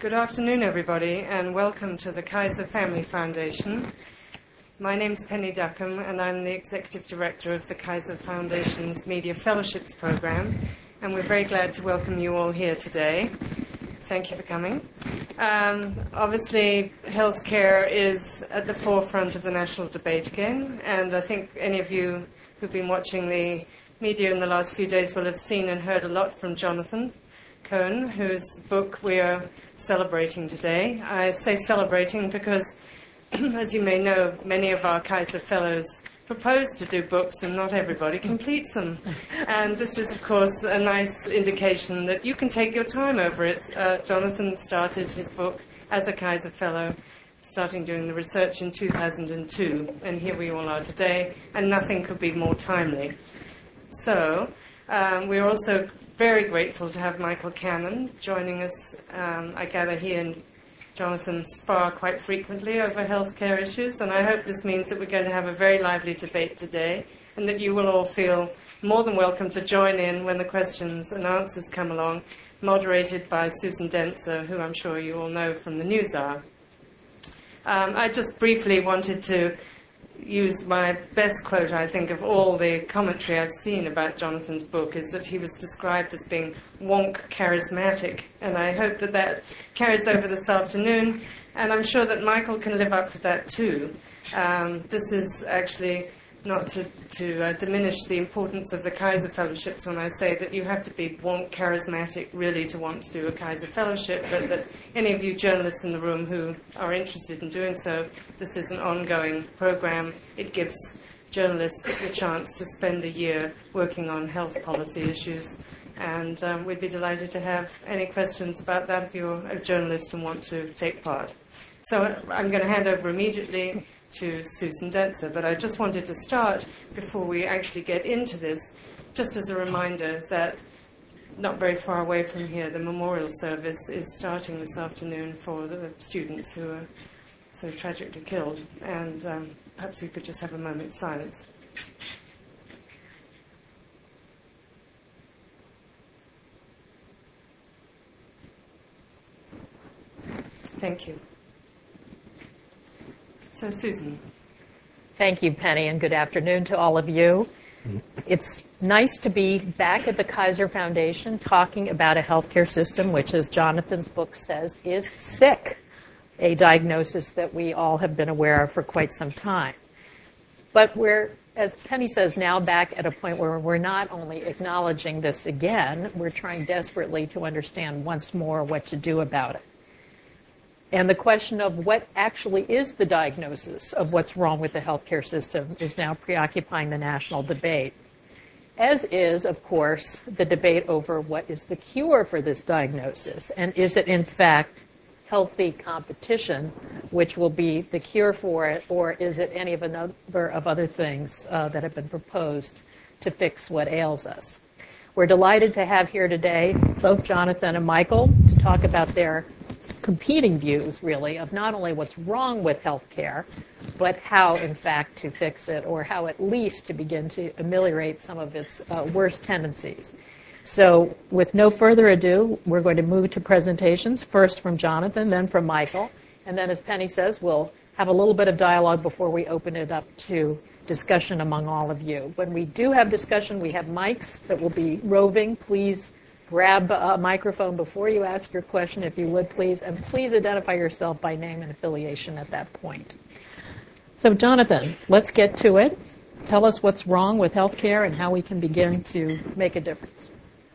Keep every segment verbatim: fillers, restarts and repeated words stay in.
Good afternoon, everybody, and welcome to the Kaiser Family Foundation. My name's Penny Duckham, and I'm the Executive Director of the Kaiser Foundation's Media Fellowships Program, and we're very glad to welcome you all here today. Thank you for coming. Um, obviously, healthcare is at the forefront of the national debate again, and I think any of you who've been watching the media in the last few days will have seen and heard a lot from Jonathan Cohen, whose book we are celebrating today. I say celebrating because, as you may know, many of our Kaiser Fellows propose to do books and not everybody completes them. And this is, of course, a nice indication that you can take your time over it. Uh, Jonathan started his book as a Kaiser Fellow, starting doing the research in two thousand two, and here we all are today, and nothing could be more timely. So, um, we're also very grateful to have Michael Cannon joining us. Um, I gather he and Jonathan spar quite frequently over healthcare issues, and I hope this means that we're going to have a very lively debate today, and that you will all feel more than welcome to join in when the questions and answers come along, moderated by Susan Dentzer, who I'm sure you all know from the NewsHour. Um, I just briefly wanted to use my best quote, I think, of all the commentary I've seen about Jonathan's book, is that he was described as being wonk charismatic, and I hope that that carries over this afternoon, and I'm sure that Michael can live up to that too. Um, this is actually not to, to uh, diminish the importance of the Kaiser Fellowships when I say that you have to be wonk charismatic really to want to do a Kaiser Fellowship, but that any of you journalists in the room who are interested in doing so, this is an ongoing program. It gives journalists a chance to spend a year working on health policy issues, and um, we'd be delighted to have any questions about that if you're a journalist and want to take part. So I'm going to hand over immediately to Susan Dentzer, but I just wanted to start, before we actually get into this, just as a reminder that not very far away from here, the memorial service is starting this afternoon for the students who are so tragically killed, and um, perhaps we could just have a moment's silence. Thank you. So, Susan. Thank you, Penny, and good afternoon to all of you. It's nice to be back at the Kaiser Foundation talking about a healthcare system which, as Jonathan's book says, is sick, a diagnosis that we all have been aware of for quite some time. But we're, as Penny says, now back at a point where we're not only acknowledging this again, we're trying desperately to understand once more what to do about it. And the question of what actually is the diagnosis of what's wrong with the healthcare system is now preoccupying the national debate, as is, of course, the debate over what is the cure for this diagnosis, and is it, in fact, healthy competition, which will be the cure for it, or is it any of a number of other things uh, that have been proposed to fix what ails us? We're delighted to have here today both Jonathan and Michael to talk about their competing views, really, of not only what's wrong with healthcare, but how, in fact, to fix it, or how at least to begin to ameliorate some of its uh, worst tendencies. So with no further ado, we're going to move to presentations, first from Jonathan, then from Michael, and then, as Penny says, we'll have a little bit of dialogue before we open it up to discussion among all of you. When we do have discussion, we have mics that will be roving. Please grab a microphone before you ask your question, if you would, please, and please identify yourself by name and affiliation at that point. So, Jonathan, let's get to it. Tell us what's wrong with healthcare and how we can begin to make a difference.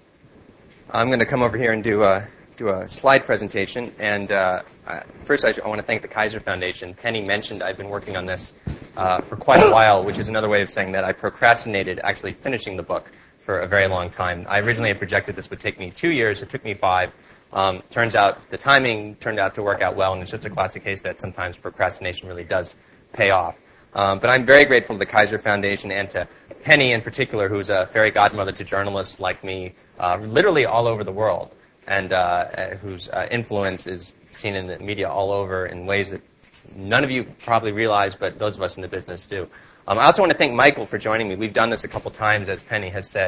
I'm going to come over here and do a, do a slide presentation. And uh, uh, first, I, I want to thank the Kaiser Foundation. Penny mentioned I've been working on this uh, for quite a while, which is another way of saying that I procrastinated actually finishing the book for a very long time. I originally had projected this would take me two years. It took me five. Um, turns out the timing turned out to work out well, and it's just a classic case that sometimes procrastination really does pay off. Um, but I'm very grateful to the Kaiser Foundation and to Penny in particular, who's a fairy godmother to journalists like me, uh, literally all over the world, and uh, whose uh, influence is seen in the media all over in ways that none of you probably realize, but those of us in the business do. Um, I also want to thank Michael for joining me. We've done this a couple times, as Penny has said,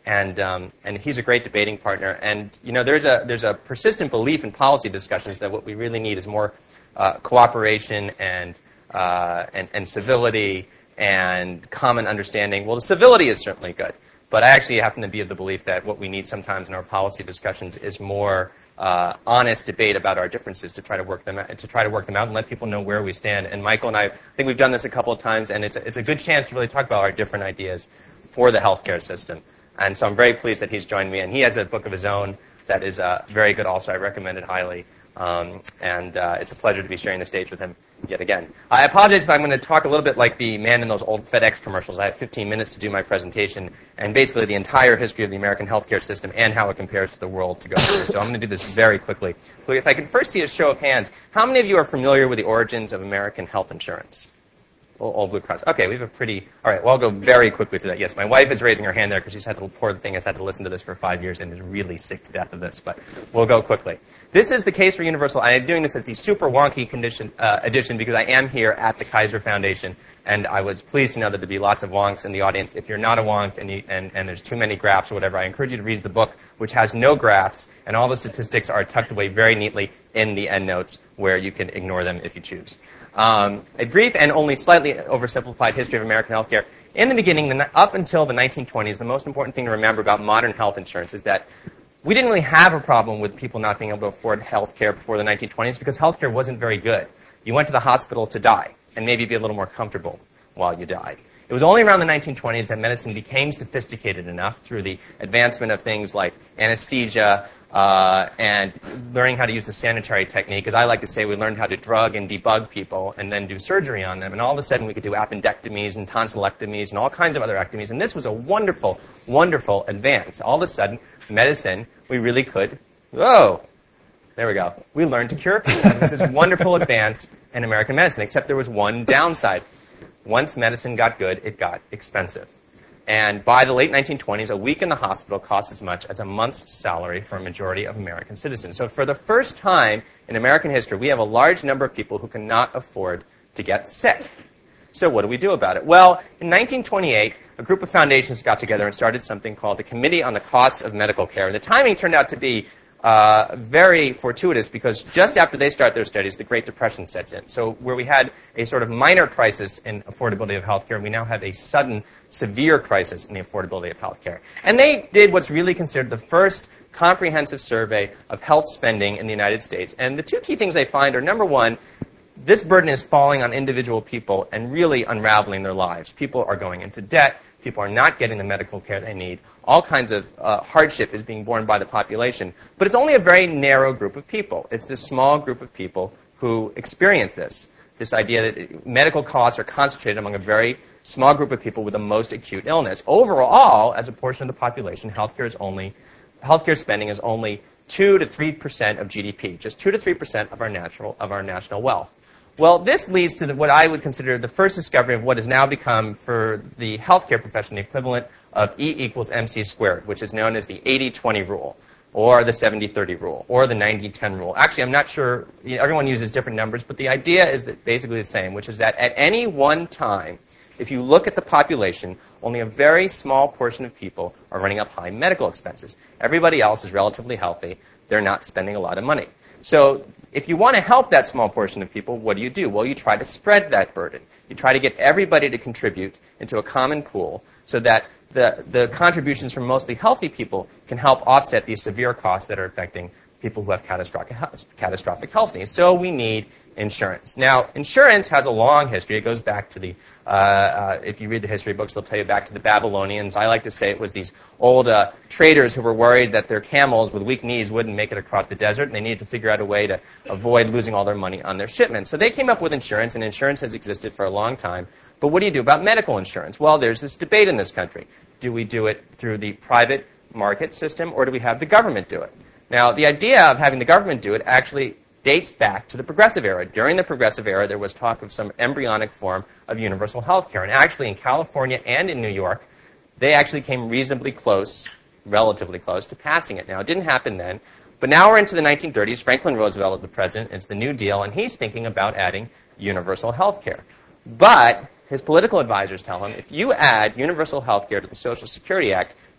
And um, and he's a great debating partner. And you know, there's a there's a persistent belief in policy discussions that what we really need is more uh, cooperation and, uh, and and civility and common understanding. Well, the civility is certainly good, but I actually happen to be of the belief that what we need sometimes in our policy discussions is more uh, honest debate about our differences to try to work them out, to try to work them out and let people know where we stand. And Michael and I, I think we've done this a couple of times, and it's a, it's a good chance to really talk about our different ideas for the healthcare system. And so I'm very pleased that he's joined me. And he has a book of his own that is uh, very good also. I recommend it highly. Um, and uh, it's a pleasure to be sharing the stage with him yet again. I apologize if I'm going to talk a little bit like the man in those old FedEx commercials. I have fifteen minutes to do my presentation and basically the entire history of the American healthcare system and how it compares to the world to go through. So I'm going to do this very quickly. So if I can first see a show of hands, how many of you are familiar with the origins of American health insurance? Old Blue Cross. Okay, we have a pretty... All right, well, I'll go very quickly through that. Yes, my wife is raising her hand there because she's had to... Poor thing has had to listen to this for five years and is really sick to death of this, but we'll go quickly. This is the case for universal... I am doing this at the super wonky condition, uh, edition because I am here at the Kaiser Foundation, and I was pleased to know that there'd be lots of wonks in the audience. If you're not a wonk and, you, and, and there's too many graphs or whatever, I encourage you to read the book, which has no graphs, and all the statistics are tucked away very neatly in the endnotes where you can ignore them if you choose. Um, a brief and only slightly oversimplified history of American healthcare. In the beginning, the, up until the nineteen twenties, the most important thing to remember about modern health insurance is that we didn't really have a problem with people not being able to afford health care before the nineteen twenties because health care wasn't very good. You went to the hospital to die and maybe be a little more comfortable while you died. It was only around the nineteen twenties that medicine became sophisticated enough through the advancement of things like anesthesia uh, and learning how to use the sanitary technique. As I like to say, we learned how to drug and debug people and then do surgery on them. And all of a sudden, we could do appendectomies and tonsillectomies and all kinds of other ectomies. And this was a wonderful, wonderful advance. All of a sudden, medicine, we really could, whoa, there we go. We learned to cure people. This is wonderful advance in American medicine, except there was one downside. Once medicine got good, it got expensive. And by the late nineteen twenties, a week in the hospital cost as much as a month's salary for a majority of American citizens. So for the first time in American history, we have a large number of people who cannot afford to get sick. So what do we do about it? Well, in nineteen twenty-eight, a group of foundations got together and started something called the Committee on the Cost of Medical Care. And the timing turned out to be Uh, very fortuitous because just after they start their studies, the Great Depression sets in. So where we had a sort of minor crisis in affordability of healthcare, we now have a sudden, severe crisis in the affordability of healthcare. And they did what's really considered the first comprehensive survey of health spending in the United States. And the two key things they find are, number one, this burden is falling on individual people and really unraveling their lives. People are going into debt. People are not getting the medical care they need. All kinds of uh, hardship is being borne by the population. But it's only a very narrow group of people. It's this small group of people who experience this, this idea that medical costs are concentrated among a very small group of people with the most acute illness. Overall, as a portion of the population, healthcare is only, healthcare spending is only two to three percent of G D P, just two to three percent of our natural, of our national wealth. Well, this leads to the, what I would consider the first discovery of what has now become, for the healthcare profession, the equivalent of E equals M C squared, which is known as the eighty twenty rule, or the seventy thirty rule, or the ninety ten rule. Actually, I'm not sure. You know, everyone uses different numbers, but the idea is that basically the same, which is that at any one time, if you look at the population, only a very small portion of people are running up high medical expenses. Everybody else is relatively healthy. They're not spending a lot of money. So if you want to help that small portion of people, what do you do? Well, you try to spread that burden. You try to get everybody to contribute into a common pool so that the, the contributions from mostly healthy people can help offset these severe costs that are affecting people who have catastrophic, catastrophic health needs. So we need insurance. Now, insurance has a long history. It goes back to the, uh, uh, if you read the history books, they'll tell you back to the Babylonians. I like to say it was these old uh, traders who were worried that their camels with weak knees wouldn't make it across the desert, and they needed to figure out a way to avoid losing all their money on their shipments. So they came up with insurance, and insurance has existed for a long time. But what do you do about medical insurance? Well, there's this debate in this country. Do we do it through the private market system, or do we have the government do it? Now, the idea of having the government do it actually dates back to the Progressive Era. During the Progressive Era, there was talk of some embryonic form of universal health care. And actually, in California and in New York, they actually came reasonably close, relatively close, to passing it. Now, it didn't happen then. But now we're into the nineteen thirties. Franklin Roosevelt is the president. It's the New Deal, and he's thinking about adding universal health care. But his political advisors tell him, if you add universal health care to the Social Security Act,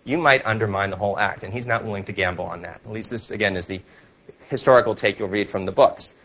you might undermine the whole act. And he's not willing to gamble on that. At least this, again, is the historical take you'll read from the books.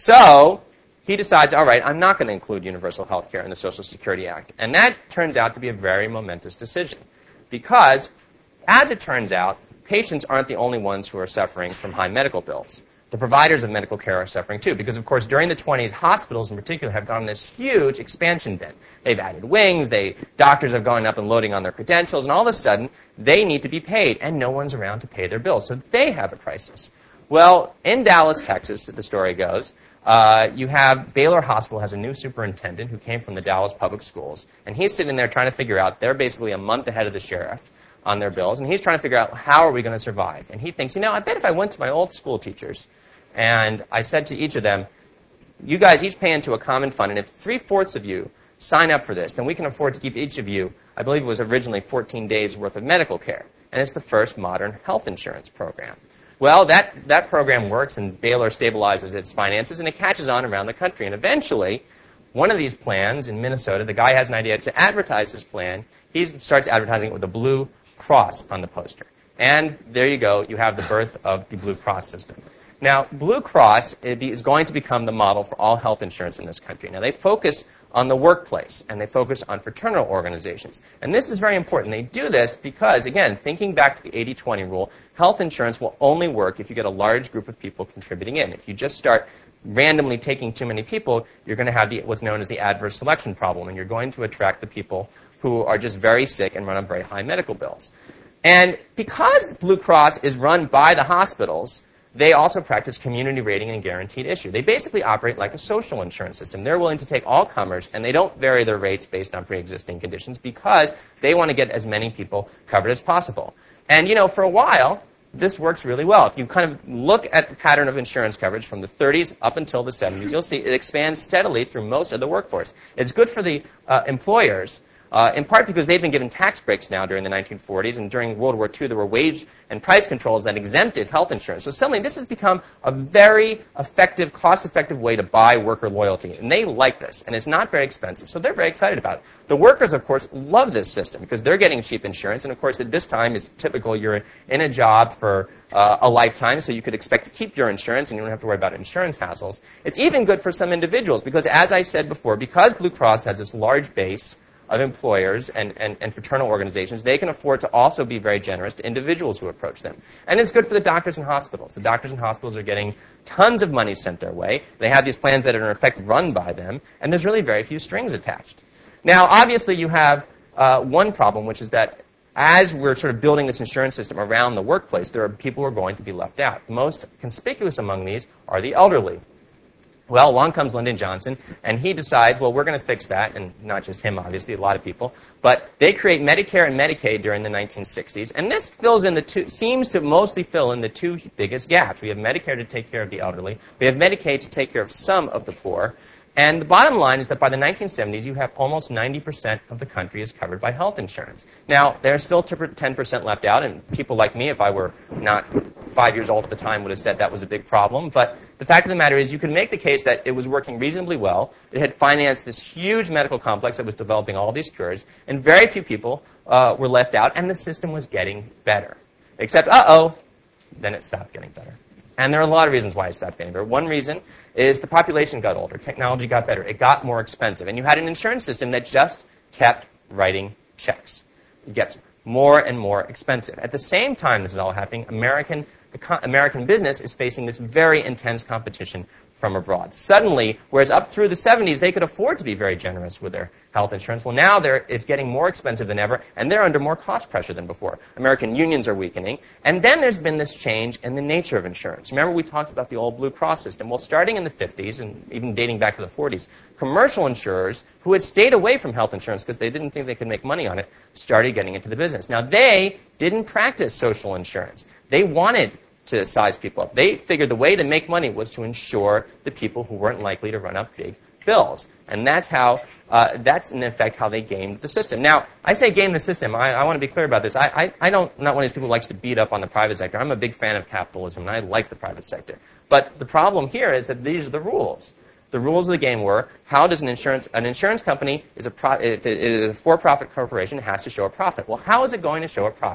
So he decides, all right, I'm not going to include universal health care in the Social Security Act. And that turns out to be a very momentous decision. Because, as it turns out, patients aren't the only ones who are suffering from high medical bills. The providers of medical care are suffering too, because of course during the twenties, hospitals in particular have gone on this huge expansion bent. They've added wings, they doctors have gone up and loading on their credentials, and all of a sudden they need to be paid, and no one's around to pay their bills, so they have a crisis. Well, in Dallas, Texas, the story goes, uh, you have Baylor Hospital has a new superintendent who came from the Dallas Public Schools, and he's sitting there trying to figure out, they're basically a month ahead of the sheriff on their bills, and he's trying to figure out how are we going to survive. And he thinks, you know, I bet if I went to my old school teachers and I said to each of them, you guys each pay into a common fund, and if three-fourths of you sign up for this, then we can afford to give each of you, I believe it was originally fourteen days worth of medical care. And it's the first modern health insurance program. Well, that, that program works, and Baylor stabilizes its finances, and it catches on around the country. And eventually, one of these plans in Minnesota, the guy has an idea to advertise his plan. He starts advertising it with a blue cross on the poster. And there you go. You have the birth of the Blue Cross system. Now, Blue Cross is going to become the model for all health insurance in this country. Now, they focus on the workplace, and they focus on fraternal organizations. And this is very important. They do this because, again, thinking back to the eighty twenty rule, health insurance will only work if you get a large group of people contributing in. If you just start randomly taking too many people, you're going to have the, what's known as the adverse selection problem, and you're going to attract the people who are just very sick and run on very high medical bills. And because Blue Cross is run by the hospitals, they also practice community rating and guaranteed issue. They basically operate like a social insurance system. They're willing to take all comers, and they don't vary their rates based on pre-existing conditions because they want to get as many people covered as possible. And, you know, for a while, this works really well. If you kind of look at the pattern of insurance coverage from the thirties up until the seventies, you'll see it expands steadily through most of the workforce. It's good for the uh, employers, Uh, in part because they've been given tax breaks now during the nineteen forties, and during World War Two there were wage and price controls that exempted health insurance. So suddenly this has become a very effective, cost-effective way to buy worker loyalty, and they like this, and it's not very expensive, so they're very excited about it. The workers, of course, love this system because they're getting cheap insurance, and of course at this time it's typical you're in a job for uh, a lifetime, so you could expect to keep your insurance, and you don't have to worry about insurance hassles. It's even good for some individuals because, as I said before, because Blue Cross has this large base of employers and, and, and fraternal organizations, they can afford to also be very generous to individuals who approach them. And it's good for the doctors and hospitals. The doctors and hospitals are getting tons of money sent their way. They have these plans that are in effect run by them, and there's really very few strings attached. Now, obviously, you have uh, one problem, which is that as we're sort of building this insurance system around the workplace, there are people who are going to be left out. The most conspicuous among these are the elderly. Well, along comes Lyndon Johnson, and he decides, well, we're going to fix that, and not just him, obviously, a lot of people. But they create Medicare and Medicaid during the nineteen sixties, and this fills in the two, seems to mostly fill in the two biggest gaps. We have Medicare to take care of the elderly. We have Medicaid to take care of some of the poor. And the bottom line is that by the nineteen seventies, you have almost ninety percent of the country is covered by health insurance. Now, there's still ten percent left out, and people like me, if I were not five years old at the time, would have said that was a big problem. But the fact of the matter is you can make the case that it was working reasonably well. It had financed this huge medical complex that was developing all these cures, and very few people uh, were left out, and the system was getting better. Except, uh-oh, then it stopped getting better. And there are a lot of reasons why it stopped getting better. One reason is the population got older. Technology got better. It got more expensive. And you had an insurance system that just kept writing checks. It gets more and more expensive. At the same time this is all happening, American, American business is facing this very intense competition from abroad. Suddenly, whereas up through the seventies, they could afford to be very generous with their health insurance, well, now they're, it's getting more expensive than ever, and they're under more cost pressure than before. American unions are weakening. And then there's been this change in the nature of insurance. Remember, we talked about the old Blue Cross system. Well, starting in the fifties, and even dating back to the forties, commercial insurers who had stayed away from health insurance because they didn't think they could make money on it started getting into the business. Now, they didn't practice social insurance. They wanted to size people up. They figured the way to make money was to insure the people who weren't likely to run up big bills. And that's how, uh, that's in effect how they gamed the system. Now, I say game the system. I, I want to be clear about this. I, I, I don't, I'm not one of these people who likes to beat up on the private sector. I'm a big fan of capitalism, and I like the private sector. But the problem here is that these are the rules. The rules of the game were, how does an insurance, an insurance company is a, pro, if it is a for-profit corporation, it has to show a profit. Well, how is it going to show a profit?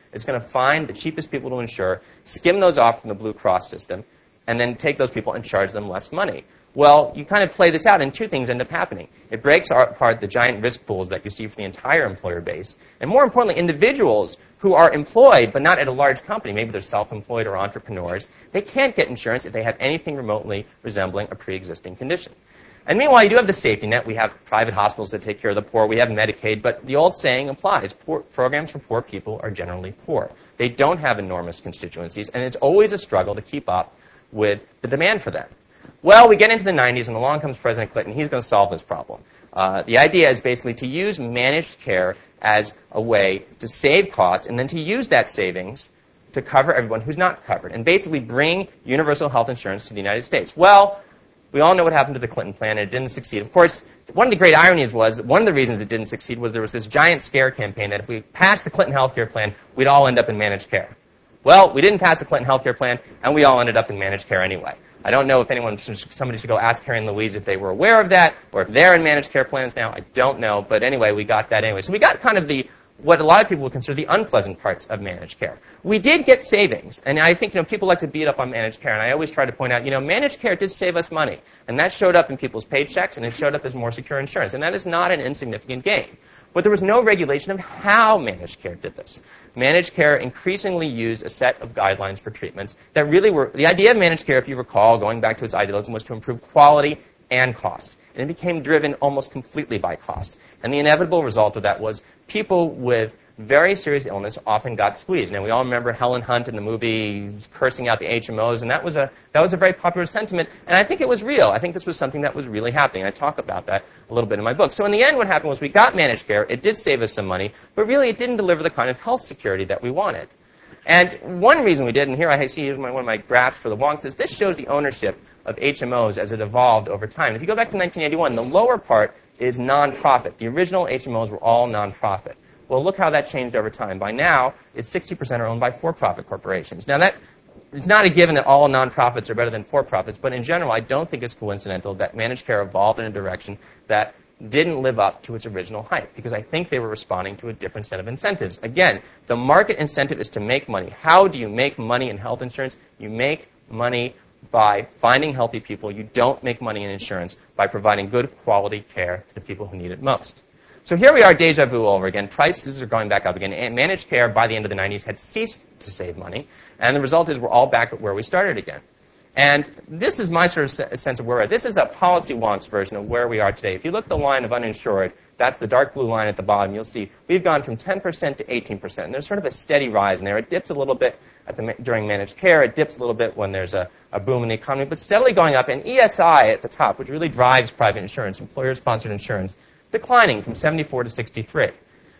It's going to find the cheapest people to insure, skim those off from the Blue Cross system, and then take those people and charge them less money. Well, you kind of play this out, and two things end up happening. It breaks apart the giant risk pools that you see for the entire employer base, and more importantly, individuals who are employed but not at a large company, maybe they're self-employed or entrepreneurs, they can't get insurance if they have anything remotely resembling a pre-existing condition. And meanwhile, you do have the safety net. We have private hospitals that take care of the poor. We have Medicaid. But the old saying applies. Poor, programs for poor people are generally poor. They don't have enormous constituencies, and it's always a struggle to keep up with the demand for them. Well, we get into the nineties, and along comes President Clinton. He's going to solve this problem. Uh, the idea is basically to use managed care as a way to save costs, and then to use that savings to cover everyone who's not covered, and basically bring universal health insurance to the United States. Well, we all know what happened to the Clinton plan, and it didn't succeed. Of course, one of the great ironies was, one of the reasons it didn't succeed was there was this giant scare campaign that if we passed the Clinton health care plan, we'd all end up in managed care. Well, we didn't pass the Clinton health care plan, and we all ended up in managed care anyway. I don't know if anyone, somebody should go ask Harry and Louise if they were aware of that, or if they're in managed care plans now. I don't know, but anyway, we got that anyway. So we got kind of the, what a lot of people would consider the unpleasant parts of managed care. We did get savings, and I think, you know, people like to beat up on managed care, and I always try to point out, you know, managed care did save us money, and that showed up in people's paychecks, and it showed up as more secure insurance, and that is not an insignificant gain. But there was no regulation of how managed care did this. Managed care increasingly used a set of guidelines for treatments that really were, the idea of managed care, if you recall, going back to its idealism, was to improve quality and cost. And it became driven almost completely by cost. And the inevitable result of that was people with very serious illness often got squeezed. Now, we all remember Helen Hunt in the movie cursing out the H M Os, and that was a that was a very popular sentiment, and I think it was real. I think this was something that was really happening. I talk about that a little bit in my book. So in the end, what happened was we got managed care. It did save us some money, but really it didn't deliver the kind of health security that we wanted. And one reason we did, and here I see here's my, one of my graphs for the wonks, is this shows the ownership of H M Os as it evolved over time. If you go back to nineteen eighty-one, the lower part is nonprofit. The original H M Os were all nonprofit. Well, look how that changed over time. By now, it's sixty percent are owned by for-profit corporations. Now, that it's not a given that all nonprofits are better than for-profits, but in general, I don't think it's coincidental that managed care evolved in a direction that didn't live up to its original hype, because I think they were responding to a different set of incentives. Again, the market incentive is to make money. How do you make money in health insurance? You make money by finding healthy people. You don't make money in insurance by providing good quality care to the people who need it most. So here we are, deja vu all over again. Prices are going back up again. And managed care, by the end of the nineties, had ceased to save money. And the result is we're all back at where we started again. And this is my sort of se- sense of where we're at. This is a policy wonks version of where we are today. If you look at the line of uninsured, that's the dark blue line at the bottom, you'll see we've gone from ten percent to eighteen percent. And there's sort of a steady rise in there. It dips a little bit at the, during managed care. It dips a little bit when there's a, a boom in the economy, but steadily going up. And E S I at the top, which really drives private insurance, employer-sponsored insurance, declining from seventy-four to sixty-three.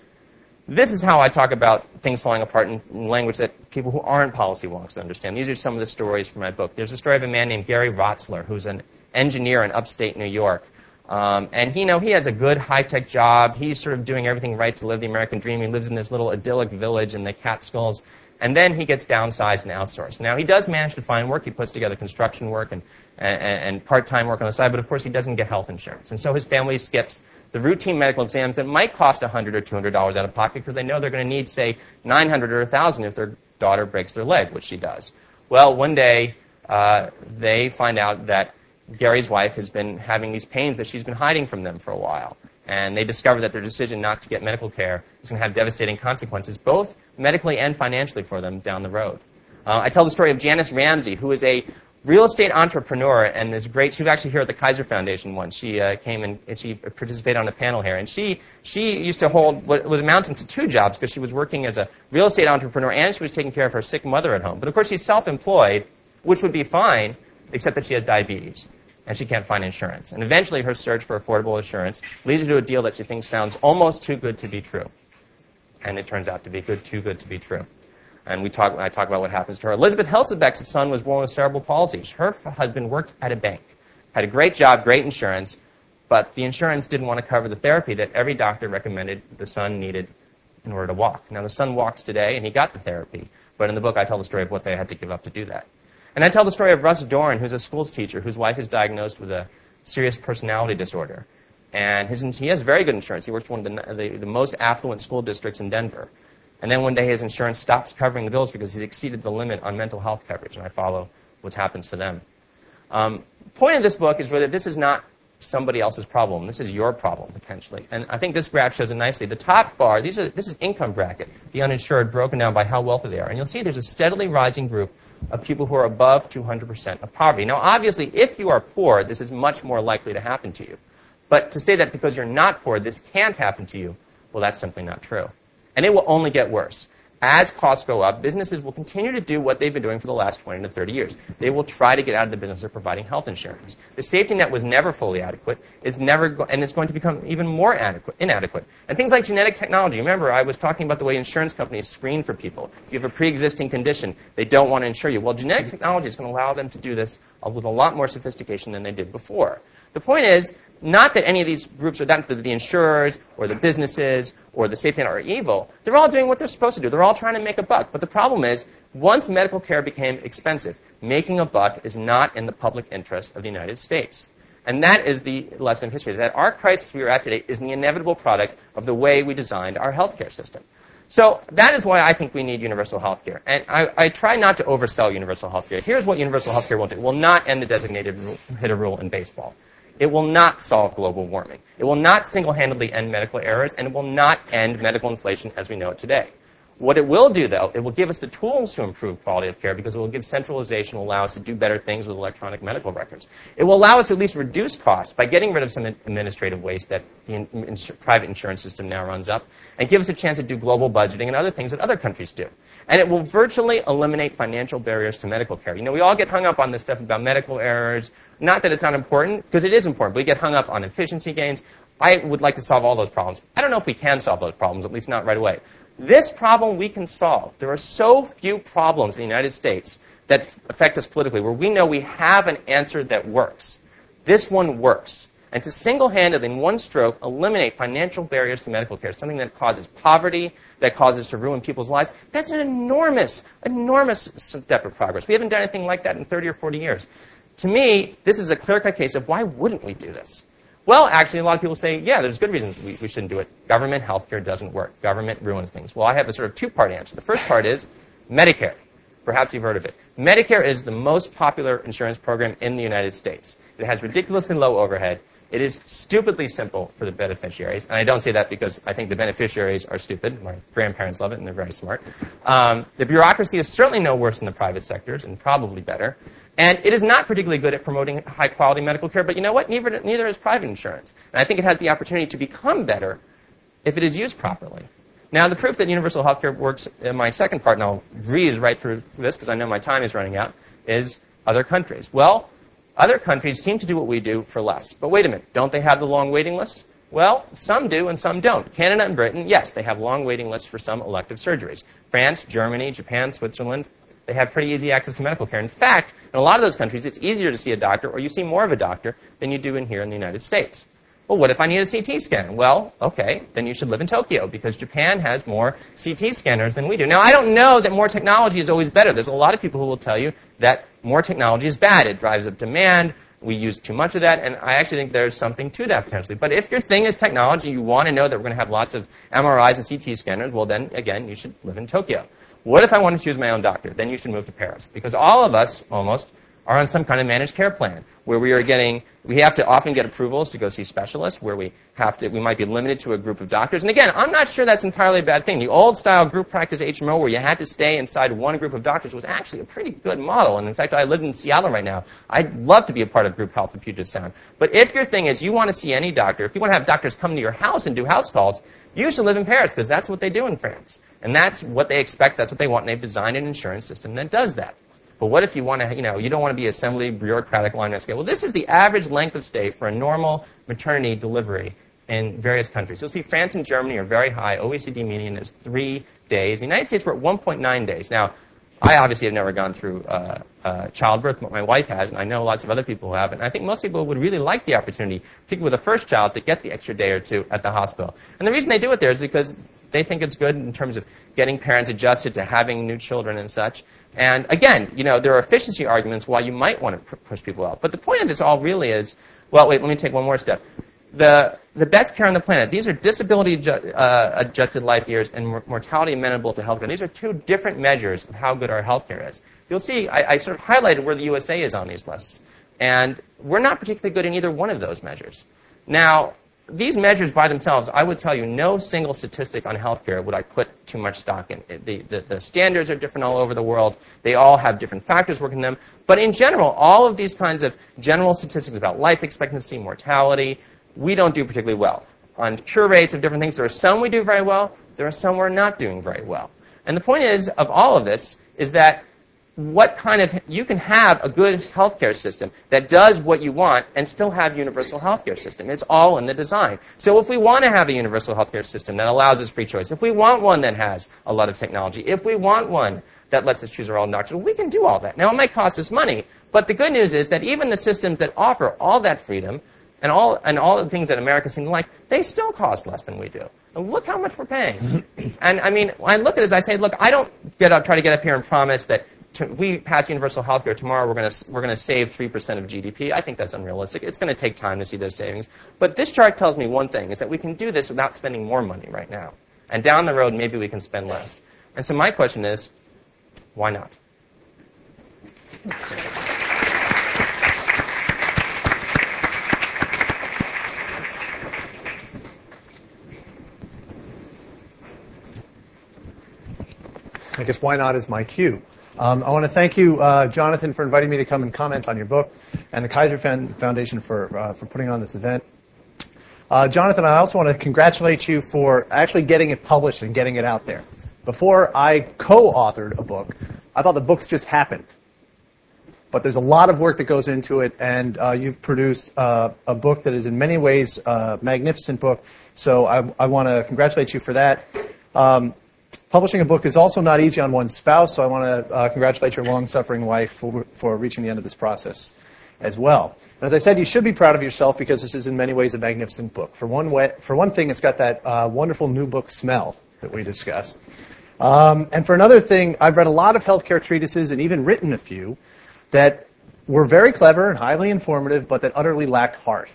This is how I talk about things falling apart in language that people who aren't policy wonks understand. These are some of the stories from my book. There's a story of a man named Gary Rotzler, who's an engineer in upstate New York. Um, and he, you know, he has a good high-tech job. He's sort of doing everything right to live the American dream. He lives in this little idyllic village in the Catskills. And then he gets downsized and outsourced. Now, he does manage to find work. He puts together construction work and, and, and part-time work on the side, but of course he doesn't get health insurance. And so his family skips the routine medical exams that might cost one hundred dollars or two hundred dollars out of pocket because they know they're going to need, say, nine hundred dollars or one thousand dollars if their daughter breaks their leg, which she does. Well, one day uh, they find out that Gary's wife has been having these pains that she's been hiding from them for a while. And they discover that their decision not to get medical care is going to have devastating consequences, both medically and financially for them down the road. Uh, I tell the story of Janice Ramsey, who is a real estate entrepreneur and is great. She was actually here at the Kaiser Foundation once. She uh, came and, and she participated on a panel here. And she she used to hold what was amounting to two jobs because she was working as a real estate entrepreneur and she was taking care of her sick mother at home. But of course, she's self-employed, which would be fine, except that she has diabetes. And she can't find insurance. And eventually her search for affordable insurance leads her to a deal that she thinks sounds almost too good to be true. And it turns out to be good, too good to be true. And we talk, I talk about what happens to her. Elizabeth Helsebeck's son was born with cerebral palsy. Her husband worked at a bank, had a great job, great insurance, but the insurance didn't want to cover the therapy that every doctor recommended the son needed in order to walk. Now, the son walks today, and he got the therapy. But in the book, I tell the story of what they had to give up to do that. And I tell the story of Russ Dorn, who's a schools teacher, whose wife is diagnosed with a serious personality disorder. And his, he has very good insurance. He works for one of the, the, the most affluent school districts in Denver. And then one day his insurance stops covering the bills because he's exceeded the limit on mental health coverage, and I follow what happens to them. Um, the point of this book is really that this is not somebody else's problem. This is your problem, potentially. And I think this graph shows it nicely. The top bar, these are, this is income bracket, the uninsured, broken down by how wealthy they are. And you'll see there's a steadily rising group of people who are above two hundred percent of poverty. Now, obviously, if you are poor, this is much more likely to happen to you. But to say that because you're not poor, this can't happen to you, well, that's simply not true. And it will only get worse. As costs go up, businesses will continue to do what they've been doing for the last twenty to thirty years. They will try to get out of the business of providing health insurance. The safety net was never fully adequate. It's never, go- and it's going to become even more adequate, inadequate. And things like genetic technology. Remember, I was talking about the way insurance companies screen for people. If you have a pre-existing condition, they don't want to insure you. Well, genetic technology is going to allow them to do this with a lot more sophistication than they did before. The point is, not that any of these groups are that, the insurers or the businesses or the safety net are evil. They're all doing what they're supposed to do. They're all trying to make a buck. But the problem is, once medical care became expensive, making a buck is not in the public interest of the United States. And that is the lesson of history, that our crisis we are at today is the inevitable product of the way we designed our healthcare system. So that is why I think we need universal health care. And I, I try not to oversell universal health care. Here's what universal health care will do. It will not end the designated hitter rule in baseball. It will not solve global warming. It will not single-handedly end medical errors, and it will not end medical inflation as we know it today. What it will do, though, it will give us the tools to improve quality of care because it will give centralization, will allow us to do better things with electronic medical records. It will allow us to at least reduce costs by getting rid of some administrative waste that the in, in, private insurance system now runs up, and give us a chance to do global budgeting and other things that other countries do. And it will virtually eliminate financial barriers to medical care. You know, we all get hung up on this stuff about medical errors. Not that it's not important, because it is important, but we get hung up on efficiency gains. I would like to solve all those problems. I don't know if we can solve those problems, at least not right away. This problem we can solve. There are so few problems in the United States that affect us politically where we know we have an answer that works. This one works. And to single-handedly, in one stroke, eliminate financial barriers to medical care, something that causes poverty, that causes to ruin people's lives, that's an enormous, enormous step of progress. We haven't done anything like that in thirty or forty years. To me, this is a clear-cut case of why wouldn't we do this? Well, actually, a lot of people say, yeah, there's good reasons we, we shouldn't do it. Government health care doesn't work. Government ruins things. Well, I have a sort of two-part answer. The first part is Medicare. Perhaps you've heard of it. Medicare is the most popular insurance program in the United States. It has ridiculously low overhead. It is stupidly simple for the beneficiaries. And I don't say that because I think the beneficiaries are stupid. My grandparents love it, and they're very smart. Um, the bureaucracy is certainly no worse than the private sectors, and probably better. And it is not particularly good at promoting high-quality medical care, but you know what? Neither, neither is private insurance. And I think it has the opportunity to become better if it is used properly. Now, the proof that universal health care works in my second part, and I'll breeze right through this because I know my time is running out, is other countries. Well, other countries seem to do what we do for less. But wait a minute, don't they have the long waiting lists? Well, some do and some don't. Canada and Britain, yes, they have long waiting lists for some elective surgeries. France, Germany, Japan, Switzerland, they have pretty easy access to medical care. In fact, in a lot of those countries, it's easier to see a doctor, or you see more of a doctor, than you do in here in the United States. Well, what if I need a C T scan? Well, okay, then you should live in Tokyo, because Japan has more C T scanners than we do. Now, I don't know that more technology is always better. There's a lot of people who will tell you that more technology is bad. It drives up demand. We use too much of that, and I actually think there's something to that potentially. But if your thing is technology, you want to know that we're going to have lots of M R Is and C T scanners, well, then, again, you should live in Tokyo. What if I want to choose my own doctor? Then you should move to Paris, because all of us, almost, are on some kind of managed care plan where we are getting, we have to often get approvals to go see specialists, where we have to, we might be limited to a group of doctors. And again, I'm not sure that's entirely a bad thing. The old style group practice H M O where you had to stay inside one group of doctors was actually a pretty good model. And in fact, I live in Seattle right now. I'd love to be a part of group health in Puget Sound. But if your thing is you want to see any doctor, if you want to have doctors come to your house and do house calls, you should live in Paris, because that's what they do in France. And that's what they expect, that's what they want, and they've designed an insurance system that does that. But what if you want to, you know, you don't want to be assembly, bureaucratic line of scale? Well, this is the average length of stay for a normal maternity delivery in various countries. You'll see France and Germany are very high. O E C D median is three days. The United States, we're at one point nine days. Now, I obviously have never gone through uh, uh, childbirth, but my wife has, and I know lots of other people who have. And I think most people would really like the opportunity, particularly with a first child, to get the extra day or two at the hospital. And the reason they do it there is because they think it's good in terms of getting parents adjusted to having new children and such. And again, you know, there are efficiency arguments why you might want to pr- push people out. But the point of this all really is, well, wait, let me take one more step. the the best care on the planet. These are disability adju- uh, adjusted life years and mor- mortality amenable to healthcare. These are two different measures of how good our healthcare is. You'll see, I, I sort of highlighted where the U S A is on these lists. And we're not particularly good in either one of those measures. Now, these measures by themselves, I would tell you, no single statistic on healthcare would I put too much stock in. The, the, the standards are different all over the world. They all have different factors working in them. But in general, all of these kinds of general statistics about life expectancy, mortality, we don't do particularly well. On cure rates of different things, there are some we do very well. There are some we're not doing very well. And the point is, of all of this, is that what kind of, you can have a good healthcare system that does what you want and still have universal healthcare system. It's all in the design. So if we want to have a universal healthcare system that allows us free choice, if we want one that has a lot of technology, if we want one that lets us choose our own doctor, we can do all that. Now, it might cost us money, but the good news is that even the systems that offer all that freedom and all and all the things that Americans seem to like, they still cost less than we do. And look how much we're paying. And I mean, when I look at it, I say, look, I don't get up, try to get up here and promise that to, we pass universal health care tomorrow, we're going to we're going to save three percent of G D P. I think that's unrealistic. It's going to take time to see those savings. But this chart tells me one thing, is that we can do this without spending more money right now. And down the road, maybe we can spend less. And so my question is, why not? I guess why not is my cue. Um, I want to thank you, uh, Jonathan, for inviting me to come and comment on your book, and the Kaiser Foundation for uh, for putting on this event. Uh, Jonathan, I also want to congratulate you for actually getting it published and getting it out there. Before I co-authored a book, I thought the books just happened. But there's a lot of work that goes into it, and uh, you've produced uh, a book that is in many ways a magnificent book. So I, I want to congratulate you for that. Um, Publishing a book is also not easy on one's spouse, so I want to uh, congratulate your long-suffering wife for, for reaching the end of this process as well. And as I said, you should be proud of yourself because this is in many ways a magnificent book. For one, way, for one thing, it's got that uh, wonderful new book smell that we discussed. Um, and for another thing, I've read a lot of healthcare treatises and even written a few that were very clever and highly informative, but that utterly lacked heart.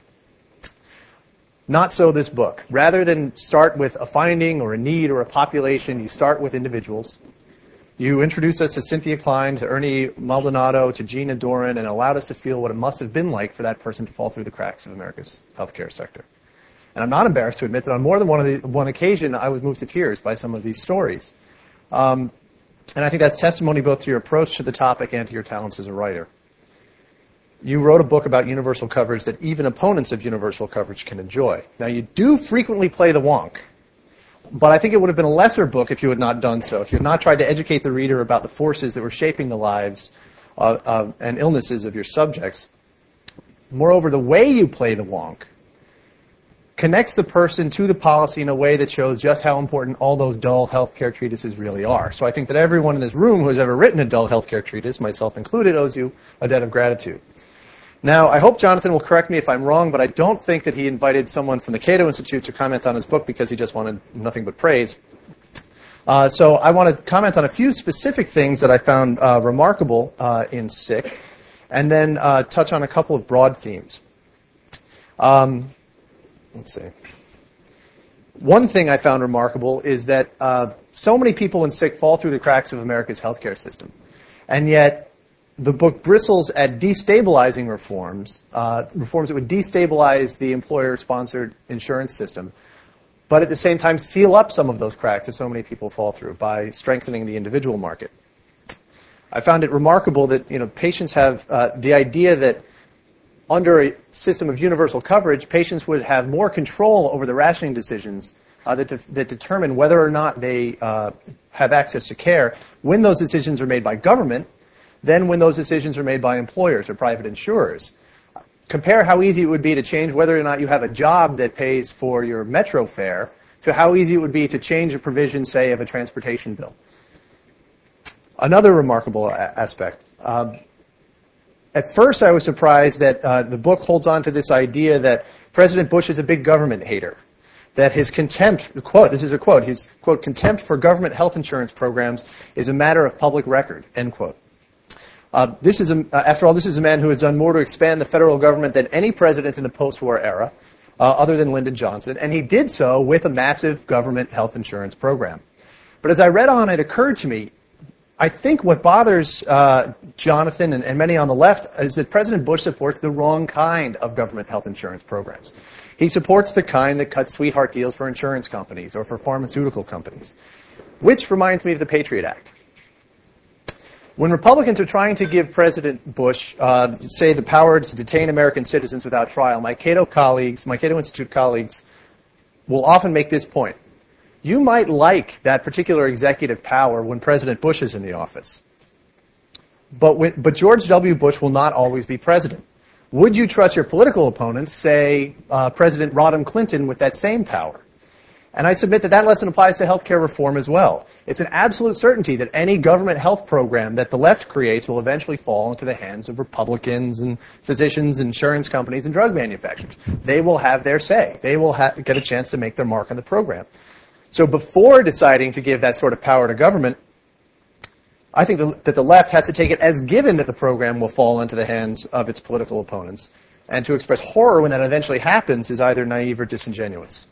Not so this book. Rather than start with a finding or a need or a population, you start with individuals. You introduced us to Cynthia Klein, to Ernie Maldonado, to Gina Doran, and allowed us to feel what it must have been like for that person to fall through the cracks of America's healthcare sector. And I'm not embarrassed to admit that on more than one, of the, one occasion, I was moved to tears by some of these stories. Um, and I think that's testimony both to your approach to the topic and to your talents as a writer. You wrote a book about universal coverage that even opponents of universal coverage can enjoy. Now, you do frequently play the wonk, but I think it would have been a lesser book if you had not done so, if you had not tried to educate the reader about the forces that were shaping the lives uh, uh, and illnesses of your subjects. Moreover, the way you play the wonk connects the person to the policy in a way that shows just how important all those dull healthcare treatises really are. So I think that everyone in this room who has ever written a dull healthcare treatise, myself included, owes you a debt of gratitude. Now, I hope Jonathan will correct me if I'm wrong, but I don't think that he invited someone from the Cato Institute to comment on his book because he just wanted nothing but praise. Uh, so I want to comment on a few specific things that I found uh, remarkable uh, in Sick, and then uh, touch on a couple of broad themes. Um, let's see. One thing I found remarkable is that uh, so many people in Sick fall through the cracks of America's healthcare system, and yet the book bristles at destabilizing reforms, uh, reforms that would destabilize the employer-sponsored insurance system, but at the same time seal up some of those cracks that so many people fall through by strengthening the individual market. I found it remarkable that you know patients have uh, the idea that under a system of universal coverage, patients would have more control over the rationing decisions uh, that, de- that determine whether or not they uh, have access to care when those decisions are made by government than when those decisions are made by employers or private insurers. Compare how easy it would be to change whether or not you have a job that pays for your metro fare to how easy it would be to change a provision, say, of a transportation bill. Another remarkable a- aspect. Um, at first, I was surprised that uh, the book holds on to this idea that President Bush is a big government hater, that his contempt, quote, this is a quote, his, quote, contempt for government health insurance programs is a matter of public record, end quote. Uh, this is, a, uh, after all, this is a man who has done more to expand the federal government than any president in the post-war era. uh, other than Lyndon Johnson, and he did so with a massive government health insurance program. But as I read on, it occurred to me, I think what bothers uh, Jonathan and, and many on the left is that President Bush supports the wrong kind of government health insurance programs. He supports the kind that cuts sweetheart deals for insurance companies or for pharmaceutical companies, which reminds me of the Patriot Act. When Republicans are trying to give President Bush, uh, say, the power to detain American citizens without trial, my Cato colleagues, my Cato Institute colleagues, will often make this point. You might like that particular executive power when President Bush is in the office, but, when, but George W. Bush will not always be president. Would you trust your political opponents, say uh, President Rodham Clinton, with that same power? And I submit that that lesson applies to health care reform as well. It's an absolute certainty that any government health program that the left creates will eventually fall into the hands of Republicans and physicians, insurance companies, and drug manufacturers. They will have their say. They will ha- get a chance to make their mark on the program. So before deciding to give that sort of power to government, I think the, that the left has to take it as given that the program will fall into the hands of its political opponents. And to express horror when that eventually happens is either naive or disingenuous.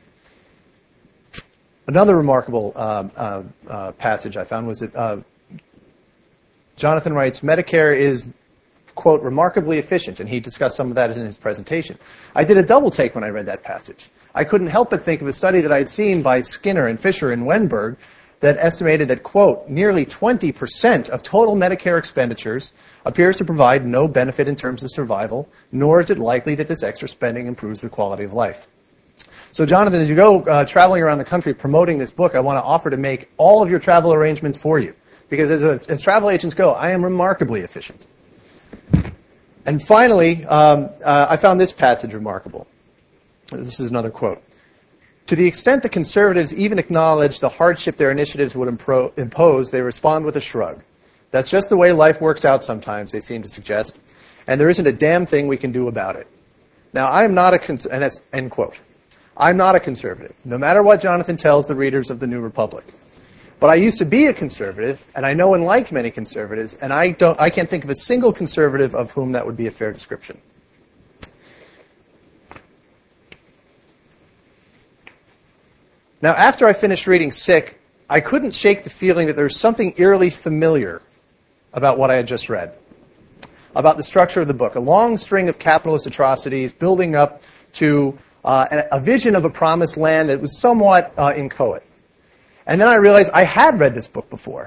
Another remarkable uh, uh, uh, passage I found was that uh, Jonathan writes, Medicare is, quote, remarkably efficient, and he discussed some of that in his presentation. I did a double take when I read that passage. I couldn't help but think of a study that I had seen by Skinner and Fisher and Wenberg that estimated that, quote, nearly twenty percent of total Medicare expenditures appears to provide no benefit in terms of survival, nor is it likely that this extra spending improves the quality of life. So, Jonathan, as you go uh, traveling around the country promoting this book, I want to offer to make all of your travel arrangements for you. Because as, a, as travel agents go, I am remarkably efficient. And finally, um, uh, I found this passage remarkable. This is another quote. To the extent that conservatives even acknowledge the hardship their initiatives would impro- impose, they respond with a shrug. That's just the way life works out sometimes, they seem to suggest, and there isn't a damn thing we can do about it. Now, I am not a, cons- and that's end quote. I'm not a conservative, no matter what Jonathan tells the readers of the New Republic. But I used to be a conservative, and I know and like many conservatives, and I don't, I can't think of a single conservative of whom that would be a fair description. Now, after I finished reading Sick, I couldn't shake the feeling that there was something eerily familiar about what I had just read, about the structure of the book, a long string of capitalist atrocities building up to uh, a vision of a promised land that was somewhat uh, inchoate. And then I realized I had read this book before.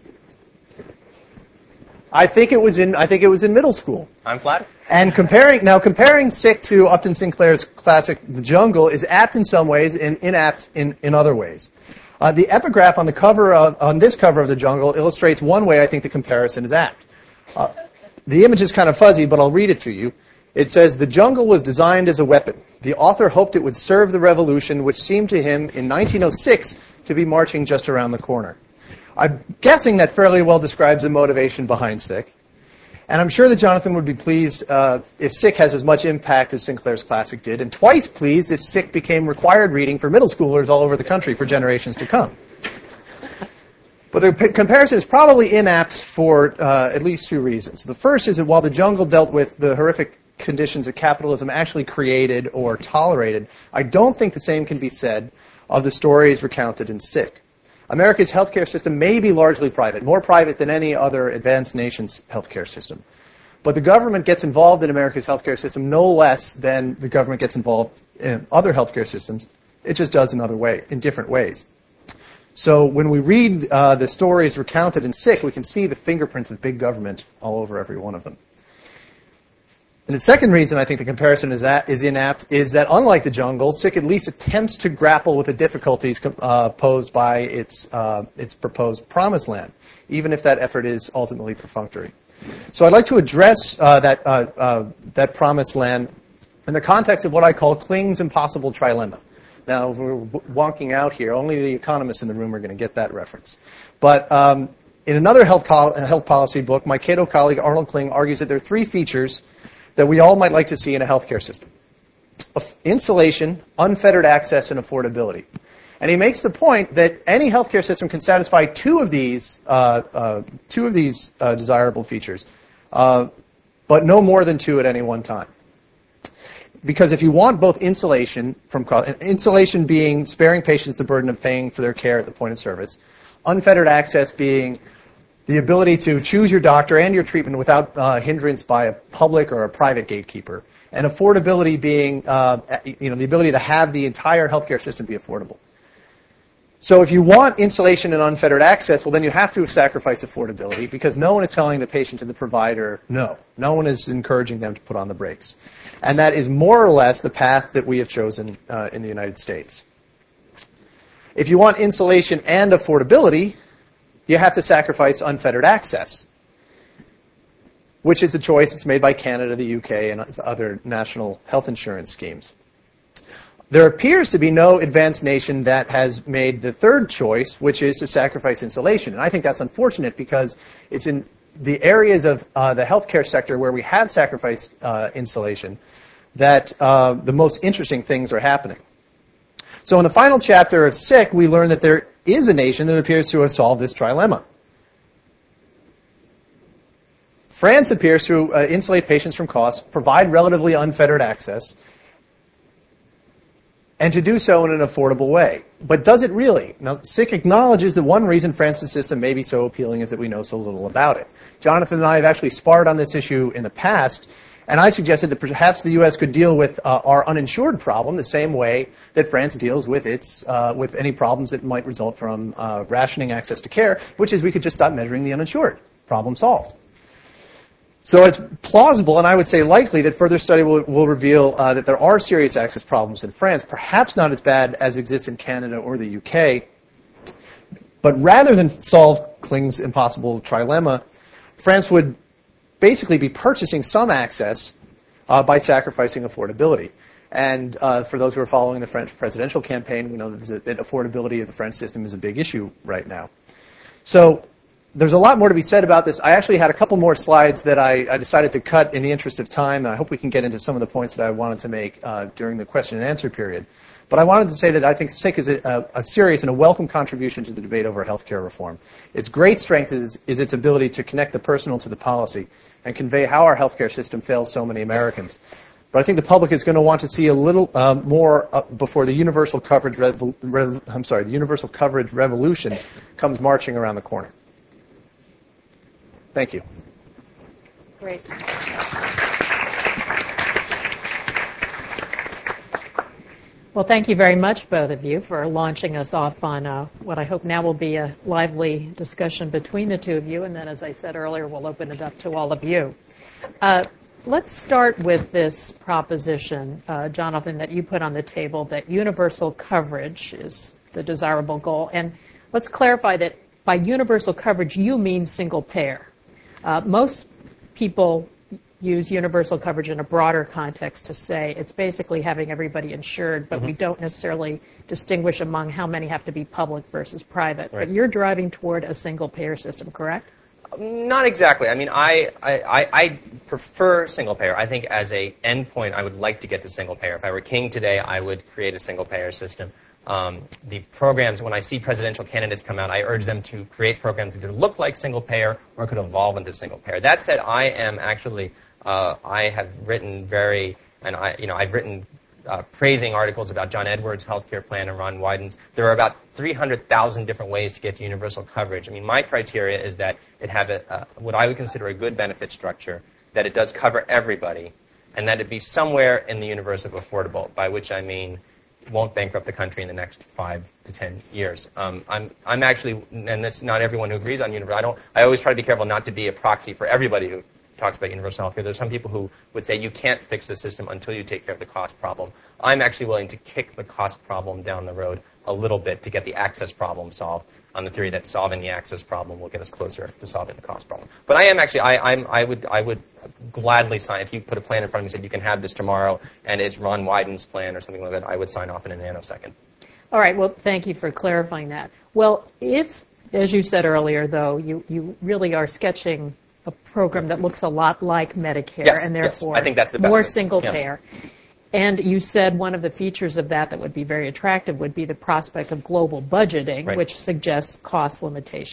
I think it was in I think it was in middle school. I'm flattered. And comparing now comparing Sick to Upton Sinclair's classic The Jungle is apt in some ways and inapt in, in other ways. Uh, the epigraph on the cover of, on this cover of The Jungle illustrates one way I think the comparison is apt. Uh, the image is kind of fuzzy, but I'll read it to you. It says, "The jungle was designed as a weapon. The author hoped it would serve the revolution, which seemed to him in nineteen oh six to be marching just around the corner." I'm guessing that fairly well describes the motivation behind Sick. And I'm sure that Jonathan would be pleased uh, if Sick has as much impact as Sinclair's classic did, and twice pleased if Sick became required reading for middle schoolers all over the country for generations to come. But the p- comparison is probably inapt for uh, at least two reasons. The first is that while The Jungle dealt with the horrific conditions that capitalism actually created or tolerated, I don't think the same can be said of the stories recounted in Sick. America's healthcare system may be largely private, more private than any other advanced nation's healthcare system. But the government gets involved in America's healthcare system no less than the government gets involved in other healthcare systems. It just does in other way, in different ways. So when we read uh, the stories recounted in Sick, we can see the fingerprints of big government all over every one of them. And the second reason I think the comparison is, that, is inapt is that, unlike The Jungle, Sick at least attempts to grapple with the difficulties uh, posed by its uh, its proposed promised land, even if that effort is ultimately perfunctory. So I'd like to address uh, that uh, uh, that promised land in the context of what I call Kling's impossible trilemma. Now, we're wonking out here. Only the economists in the room are going to get that reference. But um, in another health, col- health policy book, my Cato colleague Arnold Kling argues that there are three features that we all might like to see in a healthcare system: insulation, unfettered access, and affordability. And he makes the point that any healthcare system can satisfy two of these uh, uh, two of these uh, desirable features, uh, but no more than two at any one time. because if you want both insulation from cost, insulation being sparing patients the burden of paying for their care at the point of service, unfettered access being the ability to choose your doctor and your treatment without uh, hindrance by a public or a private gatekeeper, and affordability being uh, you know, the ability to have the entire healthcare system be affordable. So if you want insulation and unfettered access, well, then you have to sacrifice affordability, because no one is telling the patient and the provider no. No one is encouraging them to put on the brakes. And that is more or less the path that we have chosen uh, in the United States. If you want insulation and affordability, you have to sacrifice unfettered access, which is the choice that's made by Canada, the U K, and other national health insurance schemes. There appears to be no advanced nation that has made the third choice, which is to sacrifice insulation. And I think that's unfortunate, because it's in the areas of uh, the healthcare sector where we have sacrificed uh, insulation that uh, the most interesting things are happening. So in the final chapter of Sick, we learn that there is a nation that appears to have solved this trilemma. France appears to uh, insulate patients from costs, provide relatively unfettered access, and to do so in an affordable way. But does it really? Now, Sick acknowledges that one reason France's system may be so appealing is that we know so little about it. Jonathan and I have actually sparred on this issue in the past, and I suggested that perhaps the U S could deal with uh, our uninsured problem the same way that France deals with its uh, with any problems that might result from uh, rationing access to care, which is we could just stop measuring the uninsured. Problem solved. So it's plausible, and I would say likely, that further study will, will reveal uh, that there are serious access problems in France, perhaps not as bad as exist in Canada or the U K. But rather than solve Kling's impossible trilemma, France would basically be purchasing some access uh, by sacrificing affordability. And uh, for those who are following the French presidential campaign, we know that, that affordability of the French system is a big issue right now. So there's a lot more to be said about this. I actually had a couple more slides that I, I decided to cut in the interest of time, and I hope we can get into some of the points that I wanted to make uh, during the question and answer period. But I wanted to say that I think Sick is a, a serious and a welcome contribution to the debate over healthcare reform. Its great strength is, is its ability to connect the personal to the policy and convey how our healthcare system fails so many Americans. But I think the public is going to want to see a little uh, more uh, before the universal coverage. Revo- rev- I'm sorry, the universal coverage revolution comes marching around the corner. Thank you. Great. Well, thank you very much, both of you, for launching us off on uh, what I hope now will be a lively discussion between the two of you, and then, as I said earlier, we'll open it up to all of you. Uh, let's start with this proposition, uh, Jonathan, that you put on the table, that universal coverage is the desirable goal. And let's clarify that by universal coverage, you mean single payer. Uh, most people use universal coverage in a broader context to say it's basically having everybody insured, but mm-hmm. we don't necessarily distinguish among how many have to be public versus private. Right. But you're driving toward a single payer system, correct? Not exactly. I mean, I, I, I prefer single payer. I think as a endpoint, I would like to get to single payer. If I were king today, I would create a single payer system. Um, the programs, when I see presidential candidates come out, I urge them to create programs that either look like single payer or could evolve into single payer. That said, I am actually, uh, I have written very, and I, you know, I've written uh, praising articles about John Edwards' healthcare plan and Ron Wyden's. There are about three hundred thousand different ways to get to universal coverage. I mean, my criteria is that it have a, uh, what I would consider a good benefit structure, that it does cover everybody, and that it be somewhere in the universe of affordable, by which I mean won't bankrupt the country in the next five to ten years. Um, I'm, I'm actually, and this not everyone who agrees on universal. I don't. I always try to be careful not to be a proxy for everybody who talks about universal health care. There's some people who would say you can't fix the system until you take care of the cost problem. I'm actually willing to kick the cost problem down the road a little bit to get the access problem solved, on the theory that solving the access problem will get us closer to solving the cost problem. But I am actually, I, I'm, I would, I would gladly sign, if you put a plan in front of me and said you can have this tomorrow and it's Ron Wyden's plan or something like that, I would sign off in a nanosecond. All right, well, thank you for clarifying that. Well, if, as you said earlier, though, you, you really are sketching a program that looks a lot like Medicare, yes, and therefore yes. I think that's the best more thing. single yes. payer. And you said one of the features of that that would be very attractive would be the prospect of global budgeting, right. which suggests cost limitation.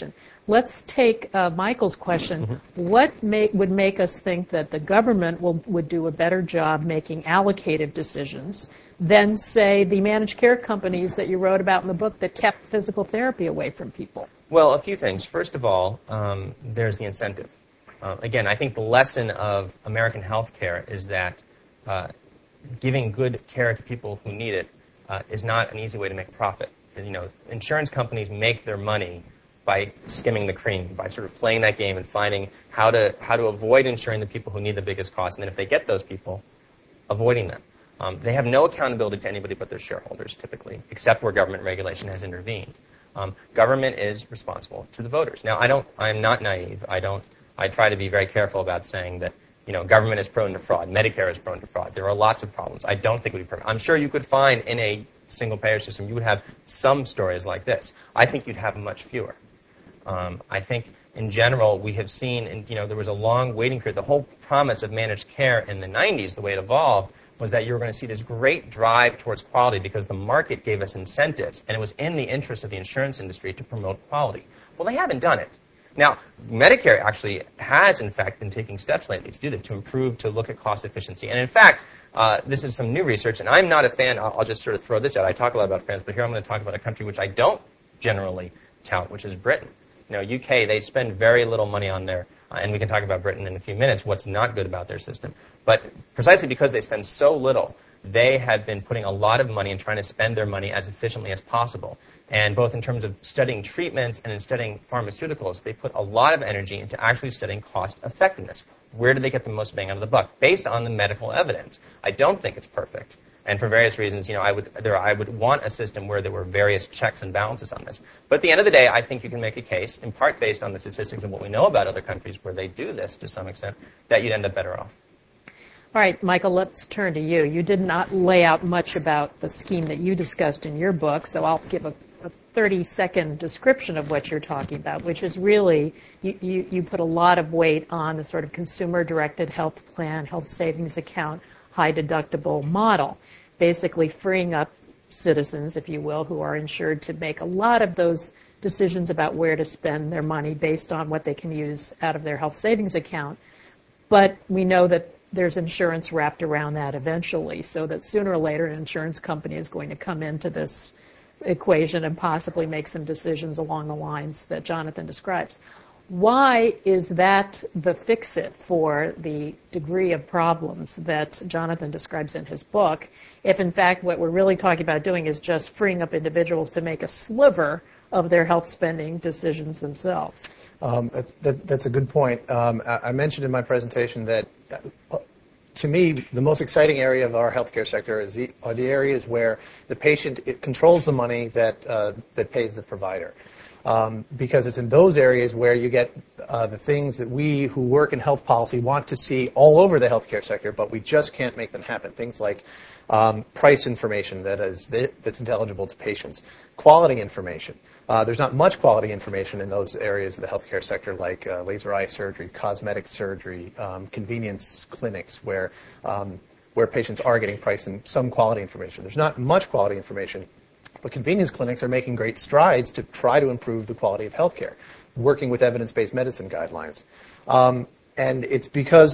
let's take uh, Michael's question. Mm-hmm. What make, would make us think that the government will, would do a better job making allocative decisions than, say, the managed care companies that you wrote about in the book that kept physical therapy away from people? Well, a few things. First of all, um, there's the incentive. Uh, again, I think the lesson of American healthcare is that uh, giving good care to people who need it uh, is not an easy way to make profit. You know, insurance companies make their money by skimming the cream, by sort of playing that game and finding how to how to avoid insuring the people who need the biggest cost, and then if they get those people, avoiding them. Um, they have no accountability to anybody but their shareholders, typically, except where government regulation has intervened. Um, government is responsible to the voters. Now, I don't. I'm not naive. I don't. I try to be very careful about saying that, you know, government is prone to fraud. Medicare is prone to fraud. There are lots of problems. I don't think it would be perfect. I'm sure you could find in a single-payer system, you would have some stories like this. I think you'd have much fewer. Um, I think, in general, we have seen, and you know, there was a long waiting period. The whole promise of managed care in the nineties, the way it evolved, was that you were going to see this great drive towards quality because the market gave us incentives, and it was in the interest of the insurance industry to promote quality. Well, they haven't done it. Now, Medicare actually has, in fact, been taking steps lately to do this, to improve, to look at cost efficiency. And in fact, uh, this is some new research, and I'm not a fan. I'll, I'll just sort of throw this out. I talk a lot about France, but here I'm going to talk about a country which I don't generally tout, which is Britain. You know, U K, they spend very little money on their, uh, and we can talk about Britain in a few minutes, what's not good about their system. But precisely because they spend so little, they have been putting a lot of money and trying to spend their money as efficiently as possible. And both in terms of studying treatments and in studying pharmaceuticals, they put a lot of energy into actually studying cost effectiveness. Where do they get the most bang out of the buck? Based on the medical evidence. I don't think it's perfect. And for various reasons, you know, I would there I would want a system where there were various checks and balances on this. But at the end of the day, I think you can make a case, in part based on the statistics of what we know about other countries where they do this to some extent, that you'd end up better off. All right, Michael, let's turn to you. You did not lay out much about the scheme that you discussed in your book, so I'll give a, a thirty-second description of what you're talking about, which is really, you, you, you put a lot of weight on the sort of consumer-directed health plan, health savings account, high-deductible model, basically freeing up citizens, if you will, who are insured to make a lot of those decisions about where to spend their money based on what they can use out of their health savings account. But we know that there's insurance wrapped around that eventually, so that sooner or later an insurance company is going to come into this equation and possibly make some decisions along the lines that Jonathan describes. Why is that the fix-it for the degree of problems that Jonathan describes in his book, if in fact what we're really talking about doing is just freeing up individuals to make a sliver of their health spending decisions themselves? Um, that's, that, that's a good point. Um, I, I mentioned in my presentation that, uh, to me, the most exciting area of our healthcare sector is the, are the areas where the patient it controls the money that uh, that pays the provider. Um, because it's in those areas where you get uh, the things that we who work in health policy want to see all over the healthcare sector, but we just can't make them happen. Things like um, price information that is that's intelligible to patients, quality information. Uh, there's not much quality information in those areas of the healthcare sector, like uh, laser eye surgery, cosmetic surgery, um, convenience clinics, where um, where patients are getting price and some quality information. There's not much quality information. But convenience clinics are making great strides to try to improve the quality of healthcare, working with evidence-based medicine guidelines. Um, and it's because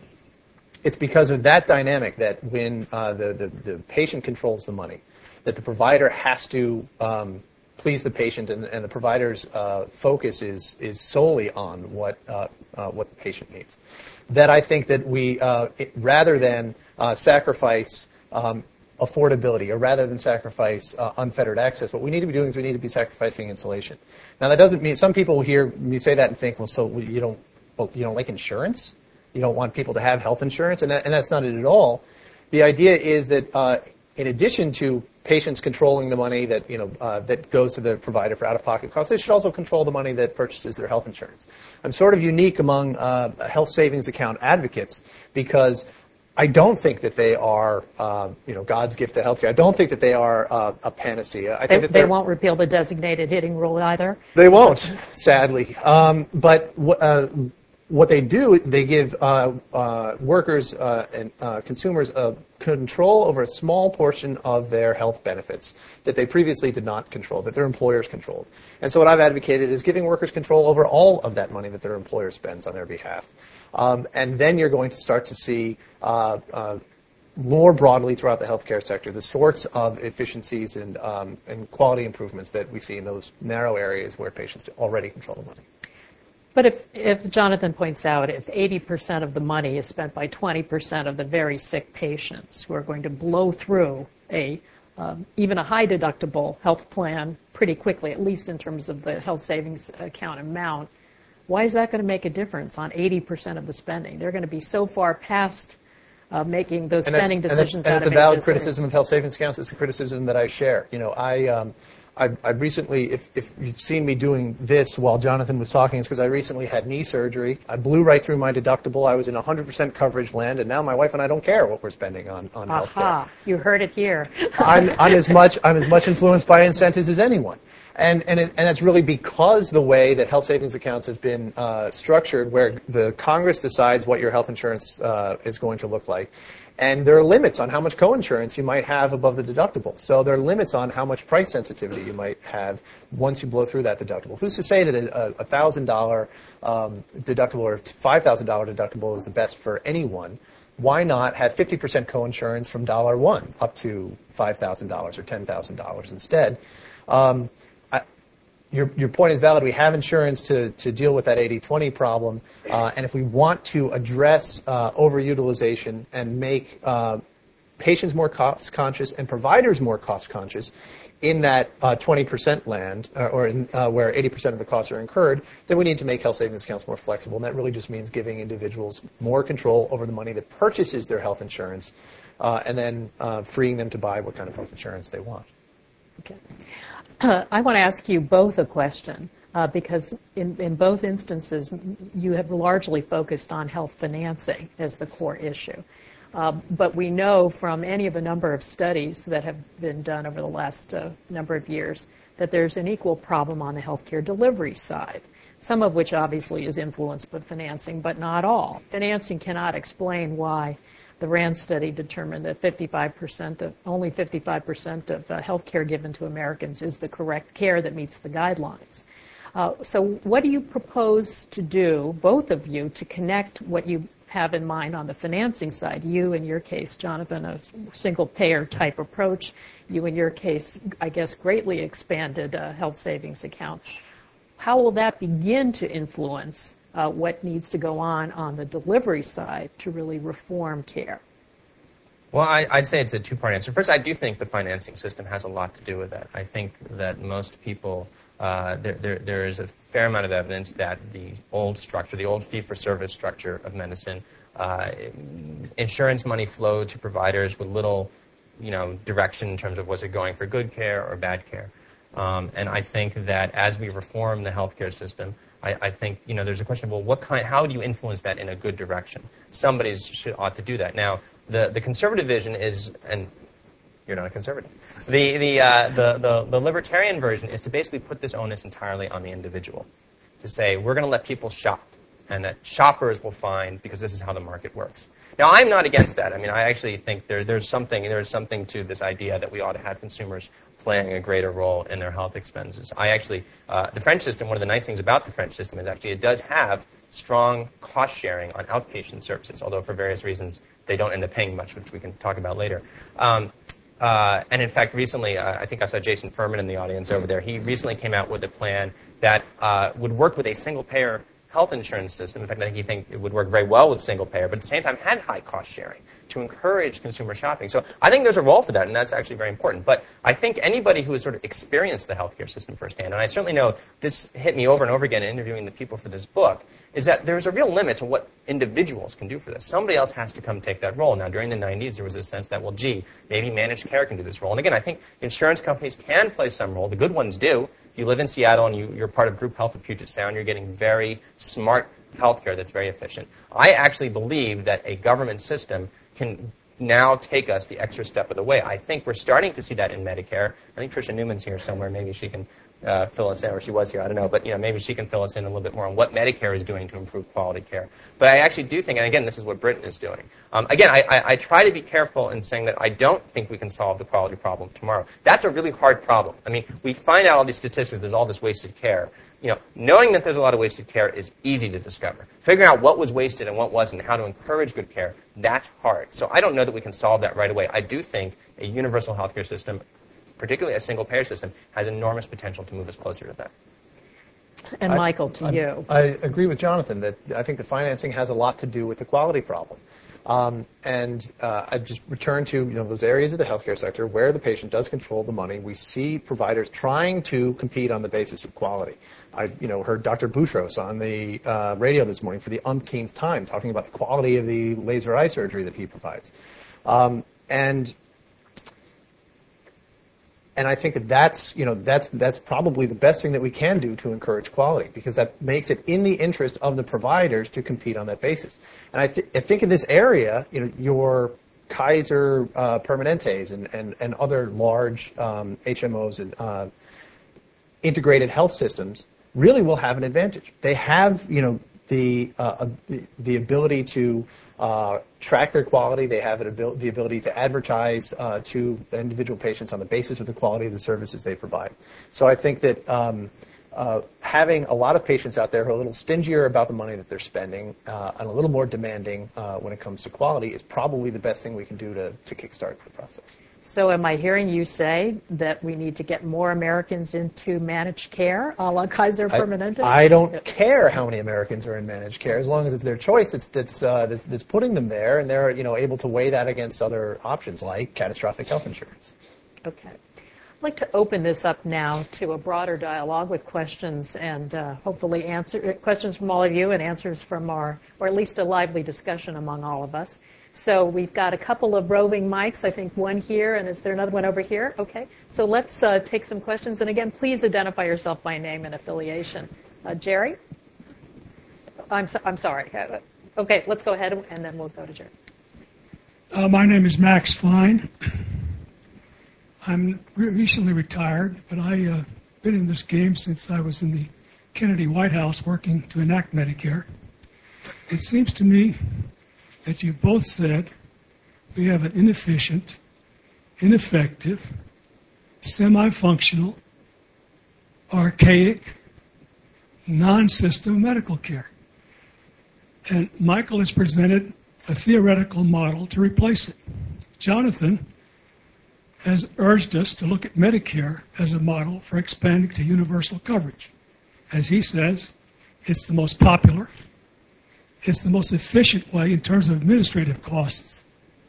it's because of that dynamic that when uh, the, the, the patient controls the money, that the provider has to um, please the patient, and, and the provider's uh, focus is is solely on what uh, uh, what the patient needs. That I think that we, uh, it, rather than uh, sacrifice um, affordability, or rather than sacrifice uh, unfettered access, what we need to be doing is we need to be sacrificing insulation. Now, that doesn't mean some people hear me say that and think, well, so you don't, well, you don't like insurance? You don't want people to have health insurance, and that, and that's not it at all. The idea is that uh, in addition to patients controlling the money that you know uh, that goes to the provider for out-of-pocket costs, they should also control the money that purchases their health insurance. I'm sort of unique among uh, health savings account advocates because I don't think that they are, uh, you know, God's gift to healthcare. I don't think that they are uh, a panacea. I they, think that they won't repeal the designated hitting rule either. They won't, sadly. Um, but uh, what they do, they give uh, uh, workers uh, and uh, consumers a control over a small portion of their health benefits that they previously did not control, that their employers controlled. And so what I've advocated is giving workers control over all of that money that their employer spends on their behalf. Um, and then you're going to start to see uh, uh, more broadly throughout the healthcare sector the sorts of efficiencies and, um, and quality improvements that we see in those narrow areas where patients already control the money. But if, if Jonathan points out, if eighty percent of the money is spent by twenty percent of the very sick patients who are going to blow through a um, even a high deductible health plan pretty quickly, at least in terms of the health savings account amount, why is that going to make a difference on eighty percent of the spending? They're going to be so far past uh, making those and spending that's, decisions. And, that's, and how it's to a valid make criticism of health savings accounts. It's a criticism that I share. You know, I. Um, I, I recently, if, if you've seen me doing this while Jonathan was talking, it's because I recently had knee surgery. I blew right through my deductible. I was in one hundred percent coverage land, and now my wife and I don't care what we're spending on, on health care. Aha, you heard it here. I'm, I'm, as much, I'm as much influenced by incentives as anyone. And, and, it, and it's really because the way that health savings accounts have been uh, structured, where the Congress decides what your health insurance uh, is going to look like. And there are limits on how much coinsurance you might have above the deductible. So there are limits on how much price sensitivity you might have once you blow through that deductible. Who's to say that a one thousand dollars um, deductible or five thousand dollars deductible is the best for anyone? Why not have fifty percent coinsurance from dollar one up to five thousand dollars or ten thousand dollars instead? Um, I, Your, your point is valid. We have insurance to, to deal with that eighty twenty problem. Uh, and if we want to address uh, overutilization and make uh, patients more cost conscious and providers more cost conscious in that uh, twenty percent land, or, or in, uh, where eighty percent of the costs are incurred, then we need to make health savings accounts more flexible. And that really just means giving individuals more control over the money that purchases their health insurance, uh, and then uh, freeing them to buy what kind of health insurance they want. Okay. Uh, I want to ask you both a question, uh, because in, in both instances, you have largely focused on health financing as the core issue. Uh, but we know from any of a number of studies that have been done over the last uh, number of years that there's an equal problem on the healthcare delivery side, some of which obviously is influenced by financing, but not all. Financing cannot explain why the RAND study determined that fifty-five percent of, only fifty-five percent of uh, health care given to Americans is the correct care that meets the guidelines. Uh, so what do you propose to do, both of you, to connect what you have in mind on the financing side? You, in your case, Jonathan, a single-payer type approach. You, in your case, I guess, greatly expanded uh, health savings accounts. How will that begin to influence Uh, what needs to go on on the delivery side to really reform care? Well, I, I'd say it's a two-part answer. First, I do think the financing system has a lot to do with that. I think that most people, uh, there, there, there is a fair amount of evidence that the old structure, the old fee-for-service structure of medicine, uh, insurance money flowed to providers with little, you know, direction in terms of was it going for good care or bad care. Um, and I think that as we reform the healthcare system, I, I think, you know, there's a question of, well, what kind, how do you influence that in a good direction? Somebody should, ought to do that. Now, the, the conservative vision is, and you're not a conservative, the, the, uh, the, the, the libertarian version is to basically put this onus entirely on the individual, to say, we're going to let people shop, and that shoppers will find, because this is how the market works. Now, I'm not against that. I mean, I actually think there, there's something there's something to this idea that we ought to have consumers playing a greater role in their health expenses. I actually, uh, the French system, one of the nice things about the French system is actually it does have strong cost sharing on outpatient services, although for various reasons they don't end up paying much, which we can talk about later. Um, uh, and in fact, recently, uh, I think I saw Jason Furman in the audience over there. He recently came out with a plan that uh, would work with a single-payer health insurance system. In fact, I think he thinks it would work very well with single payer, but at the same time had high cost sharing to encourage consumer shopping. So I think there's a role for that, and that's actually very important. But I think anybody who has sort of experienced the healthcare system firsthand, and I certainly know this hit me over and over again in interviewing the people for this book, is that there's a real limit to what individuals can do for this. Somebody else has to come take that role. Now, during the nineties, there was a sense that, well, gee, maybe managed care can do this role. And again, I think insurance companies can play some role. The good ones do. If you live in Seattle and you, you're part of Group Health of Puget Sound, you're getting very smart healthcare that's very efficient. I actually believe that a government system can now take us the extra step of the way. I think we're starting to see that in Medicare. I think Tricia Newman's here somewhere. Maybe she can uh, fill us in, or she was here, I don't know, but you know, maybe she can fill us in a little bit more on what Medicare is doing to improve quality care. But I actually do think, and again, this is what Britain is doing. Um, again, I, I, I try to be careful in saying that I don't think we can solve the quality problem tomorrow. That's a really hard problem. I mean, we find out all these statistics, there's all this wasted care. You know, knowing that there's a lot of wasted care is easy to discover. Figuring out what was wasted and what wasn't, and how to encourage good care, that's hard. So I don't know that we can solve that right away. I do think a universal healthcare system, particularly a single-payer system, has enormous potential to move us closer to that. And I, Michael, to I, you. I agree with Jonathan that I think the financing has a lot to do with the quality problem. Um, and uh, I just return to you know those areas of the healthcare sector where the patient does control the money. We see providers trying to compete on the basis of quality. I you know heard Doctor Boutros on the uh, radio this morning for the umpteenth time talking about the quality of the laser eye surgery that he provides. Um, and And I think that that's, you know, that's, that's probably the best thing that we can do to encourage quality, because that makes it in the interest of the providers to compete on that basis. And I, th- I think in this area, you know, your Kaiser uh, Permanentes and, and, and other large um, H M Os and uh, integrated health systems really will have an advantage. They have, you know, the uh, the, the ability to uh, track their quality. They have an abil- the ability to advertise uh, to individual patients on the basis of the quality of the services they provide. So I think that um, uh, having a lot of patients out there who are a little stingier about the money that they're spending uh, and a little more demanding uh, when it comes to quality is probably the best thing we can do to, to kickstart the process. So am I hearing you say that we need to get more Americans into managed care, a la Kaiser Permanente? I, I don't care how many Americans are in managed care, as long as it's their choice that's that's, uh, that's that's putting them there, and they're you know able to weigh that against other options like catastrophic health insurance. Okay. I'd like to open this up now to a broader dialogue with questions and uh, hopefully answer questions from all of you and answers from our, or at least a lively discussion among all of us. So we've got a couple of roving mics, I think one here, and is there another one over here? Okay. So let's uh, take some questions. And again, please identify yourself by name and affiliation. Uh, Jerry? I'm, so, I'm sorry. Okay, let's go ahead and then we'll go to Jerry. Uh, my name is Max Fine. I'm re- recently retired, but I've uh, been in this game since I was in the Kennedy White House working to enact Medicare. It seems to me that you both said we have an inefficient, ineffective, semi-functional, archaic, non-system medical care. And Michael has presented a theoretical model to replace it. Jonathan has urged us to look at Medicare as a model for expanding to universal coverage. As he says, it's the most popular, it's the most efficient way in terms of administrative costs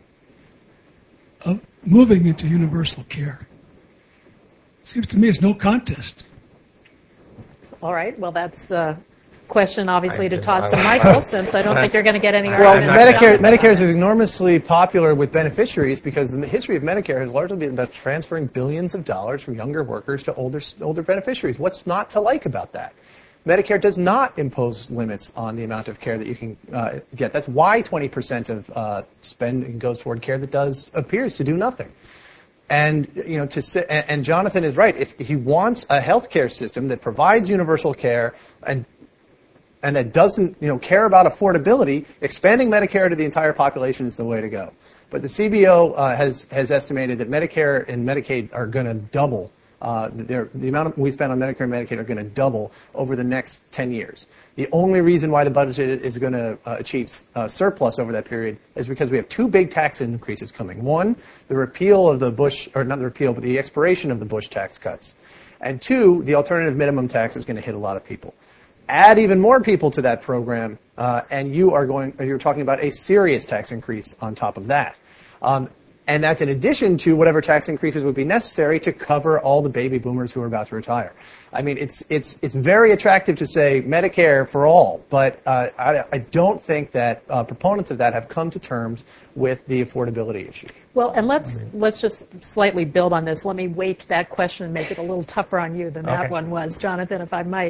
of moving into universal care. Seems to me it's no contest. All right. Well, that's a question, obviously, to toss to Michael, since I don't think you're going to get any Well, argument. Medicare, Medicare is enormously popular with beneficiaries because the history of Medicare has largely been about transferring billions of dollars from younger workers to older older beneficiaries. What's not to like about that? Medicare does not impose limits on the amount of care that you can uh, get. That's why twenty percent of uh, spend goes toward care that does appears to do nothing. And you know, to say, and Jonathan is right. If he wants a healthcare system that provides universal care and and that doesn't, you know, care about affordability, expanding Medicare to the entire population is the way to go. But the C B O uh, has has estimated that Medicare and Medicaid are going to double. Uh, the amount we spend on Medicare and Medicaid are going to double over the next ten years. The only reason why the budget is going to uh, achieve uh, surplus over that period is because we have two big tax increases coming. One, the repeal of the Bush, or not the repeal, but the expiration of the Bush tax cuts. And two, the alternative minimum tax is going to hit a lot of people. Add even more people to that program, uh, and you are going, you're talking about a serious tax increase on top of that. Um, And that's in addition to whatever tax increases would be necessary to cover all the baby boomers who are about to retire. I mean, it's it's it's very attractive to say Medicare for all, but uh, I, I don't think that uh, proponents of that have come to terms with the affordability issue. Well, and let's let's just slightly build on this. Let me weight that question and make it a little tougher on you than that Okay. one was, Jonathan, if I might.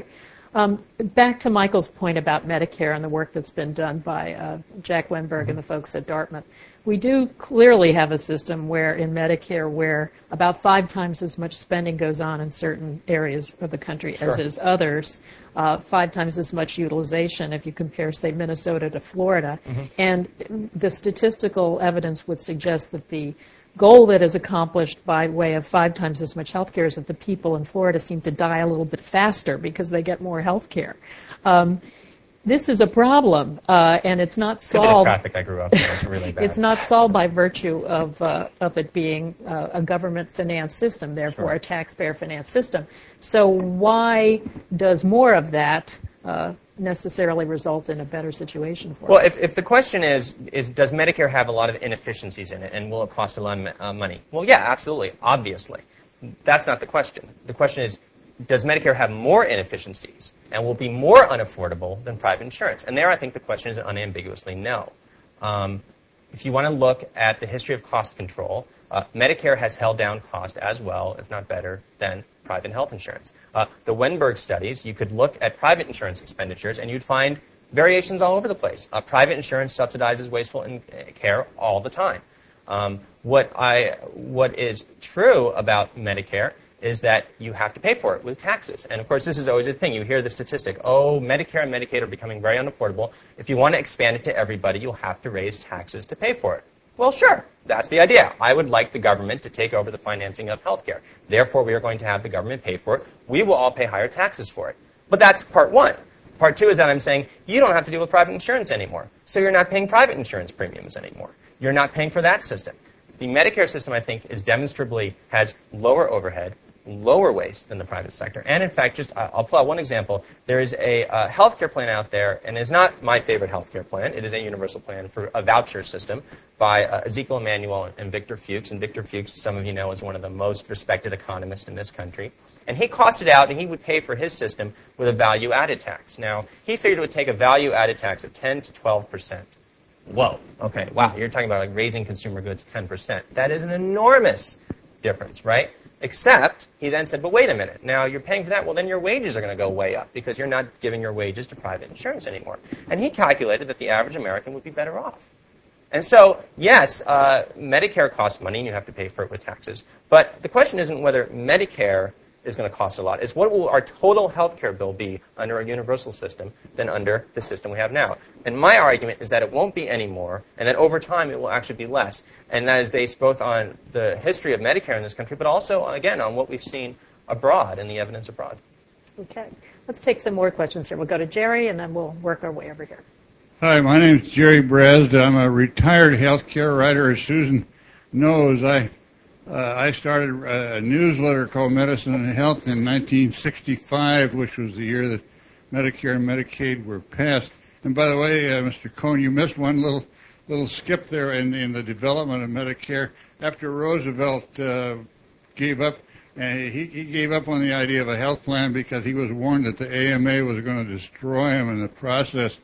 Um, back to Michael's point about Medicare and the work that's been done by uh, Jack Wenberg and the folks at Dartmouth. We do clearly have a system where in Medicare where about five times as much spending goes on in certain areas of the country Sure. as is others, uh, five times as much utilization if you compare, say, Minnesota to Florida. Mm-hmm. And the statistical evidence would suggest that the goal that is accomplished by way of five times as much health care is that the people in Florida seem to die a little bit faster because they get more health care. Um, this is a problem, uh, and it's not Could be the solved. traffic I grew up in. It's really bad. It's not solved by virtue of uh, of it being uh, a government-financed system, therefore Sure. a taxpayer-financed system. So why does more of that uh, necessarily result in a better situation for Well, us? if, if the question is, is, does Medicare have a lot of inefficiencies in it, and will it cost a lot of uh, money? Well, yeah, absolutely, obviously. That's not the question. The question is, does Medicare have more inefficiencies and will be more unaffordable than private insurance? And there I think the question is unambiguously no. Um, if you want to look at the history of cost control, uh, Medicare has held down cost as well, if not better, than private health insurance. Uh, the Wenberg studies, you could look at private insurance expenditures and you'd find variations all over the place. Uh, private insurance subsidizes wasteful in- care all the time. Um, what I, what is true about Medicare is that you have to pay for it with taxes. And, of course, this is always a thing. You hear the statistic, oh, Medicare and Medicaid are becoming very unaffordable. If you want to expand it to everybody, you'll have to raise taxes to pay for it. Well, sure. That's the idea. I would like the government to take over the financing of health care. Therefore, we are going to have the government pay for it. We will all pay higher taxes for it. But that's part one. Part two is that I'm saying you don't have to deal with private insurance anymore. So you're not paying private insurance premiums anymore. You're not paying for that system. The Medicare system, I think, is demonstrably has lower overhead, lower waste than the private sector. And in fact, just I'll pull out one example. There is a uh, healthcare plan out there, and it's not my favorite healthcare plan. It is a universal plan for a voucher system by uh, Ezekiel Emanuel and Victor Fuchs. And Victor Fuchs, some of you know, is one of the most respected economists in this country. And he costed out, and he would pay for his system with a value-added tax. Now, he figured it would take a value-added tax of ten to twelve percent. Whoa. Okay. Wow. You're talking about like raising consumer goods ten percent. That is an enormous difference, right? Except, he then said, but wait a minute. Now, you're paying for that. Well, then your wages are going to go way up because you're not giving your wages to private insurance anymore. And he calculated that the average American would be better off. And so, yes, uh, Medicare costs money, and you have to pay for it with taxes. But the question isn't whether Medicare is going to cost a lot. It's what will our total health care bill be under a universal system than under the system we have now. And my argument is that it won't be any more, and that over time it will actually be less. And that is based both on the history of Medicare in this country, but also, again, on what we've seen abroad and the evidence abroad. Okay. Let's take some more questions here. We'll go to Jerry, and then we'll work our way over here. Hi, my name is Jerry Bresd. I'm a retired healthcare writer. As Susan knows, I uh, I started a newsletter called Medicine and Health in nineteen sixty-five, which was the year that Medicare and Medicaid were passed. And by the way, uh, Mister Cohn, you missed one little little skip there in, in the development of Medicare. After Roosevelt uh, gave up, and he, he gave up on the idea of a health plan because he was warned that the A M A was going to destroy him in the process.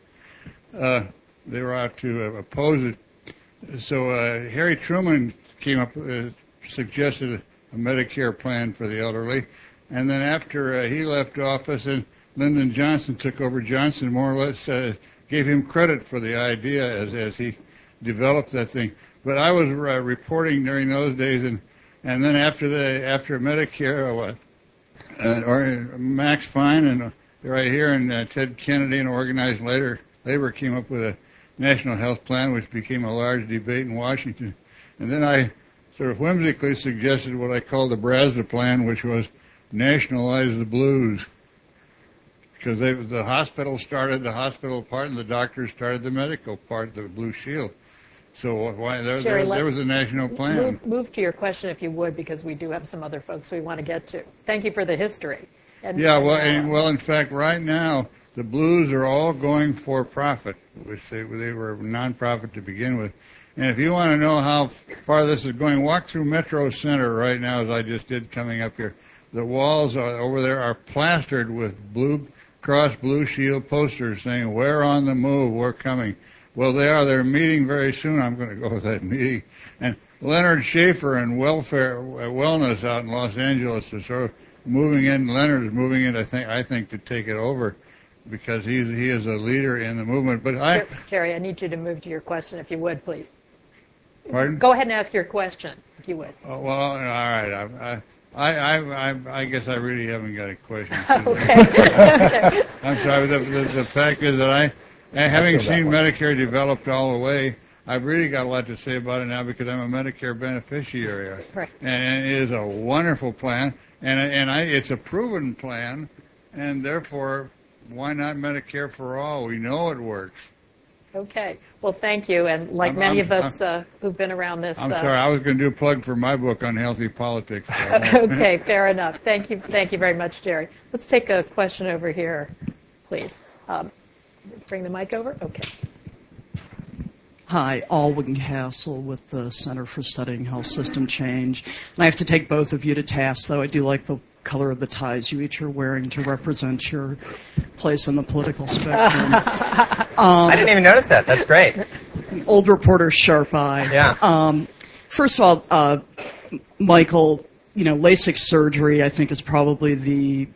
Uh, they were out to uh, oppose it. So uh, Harry Truman came up, uh, suggested a Medicare plan for the elderly. And then after uh, he left office and Lyndon Johnson took over, Johnson more or less uh, gave him credit for the idea as, as he developed that thing. But I was uh, reporting during those days, and, and then after the after Medicare, uh, what, uh, or Max Fine and uh, right here, and uh, Ted Kennedy and Organized Labor, Labor came up with a national health plan, which became a large debate in Washington. And then I sort of whimsically suggested what I called the Brazda plan, which was nationalize the blues. Because they, the hospital started the hospital part and the doctors started the medical part, the Blue Shield. So why there, Jerry, there, there was a national plan. Move, move to your question, if you would, because we do have some other folks we want to get to. Thank you for the history. And, yeah, well, and, and, well, in fact, right now, the blues are all going for profit, which they, they were non-profit to begin with. And if you want to know how far this is going, walk through Metro Center right now, as I just did coming up here. The walls are, over there are plastered with Blue Cross Blue Shield posters saying, "We're on the move, we're coming." Well, they are. They're meeting very soon. I'm going to go to that meeting. And Leonard Schaefer and Welfare Wellness out in Los Angeles are sort of moving in. Leonard is moving in. I think I think to take it over because he's he is a leader in the movement. But I, Jerry, I need you to move to your question, if you would, please. Pardon? Go ahead and ask your question, if you would. Oh, well, all right. I, I, I, I, I guess I really haven't got a question. Okay. Okay. I'm sorry. The, the, the fact is that I, and having seen Medicare developed all the way, I've really got a lot to say about it now because I'm a Medicare beneficiary. Right. And it is a wonderful plan, and and I, it's a proven plan, and therefore, why not Medicare for all? We know it works. Okay. Well, thank you. And like I'm, many I'm, of us uh, who've been around this. I'm uh, sorry. I was going to do a plug for my book on healthy politics. So okay. Fair enough. Thank you. Thank you very much, Jerry. Let's take a question over here, please. Um, bring the mic over. Okay. Hi, Alwyn Castle with the Center for Studying Health System Change. And I have to take both of you to task, though I do like the color of the ties you each are wearing to represent your place on the political spectrum. um, I didn't even notice that. That's great. Old reporter's sharp eye. Yeah. Um, first of all, uh, Michael, you know, LASIK surgery, I think, is probably the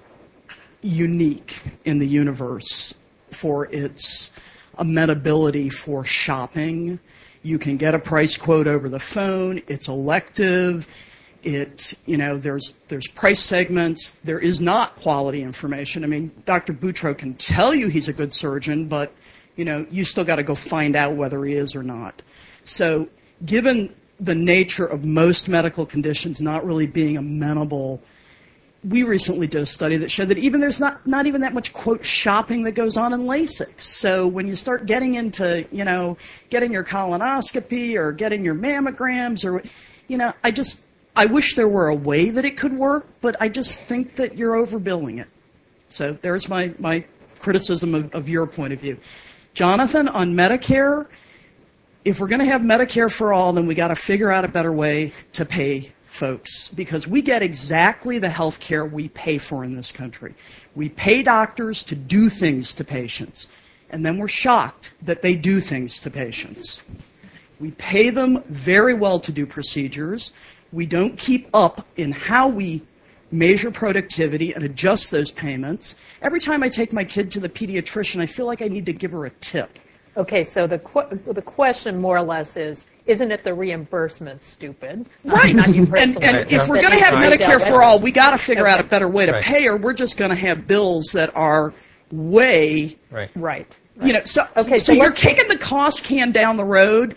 unique in the universe for its amenability for shopping. You can get a price quote over the phone. It's elective. It, you know, there's there's price segments. There is not quality information. I mean, Doctor Boutros can tell you he's a good surgeon, but, you know, you still got to go find out whether he is or not. So given the nature of most medical conditions not really being amenable, we recently did a study that showed that even there's not, not even that much, quote, shopping that goes on in LASIK. So when you start getting into, you know, getting your colonoscopy or getting your mammograms or, you know, I just, I wish there were a way that it could work, but I just think that you're overbilling it. So there's my, my criticism of, of your point of view. Jonathan, on Medicare, if we're going to have Medicare for all, then we got to figure out a better way to pay folks, because we get exactly the health care we pay for in this country. We pay doctors to do things to patients, and then we're shocked that they do things to patients. We pay them very well to do procedures. We don't keep up in how we measure productivity and adjust those payments. Every time I take my kid to the pediatrician, I feel like I need to give her a tip. Okay, so the qu- the question more or less is, isn't it the reimbursement stupid? Right. Not you and personally. and Right. if we're That going to have needs to be Medicare dealt for with. all, we got to figure Okay. out a better way to Right. pay, or we're just going to have bills that are way, Right. Right. you know, so, Okay, so so you're let's- kicking the cost can down the road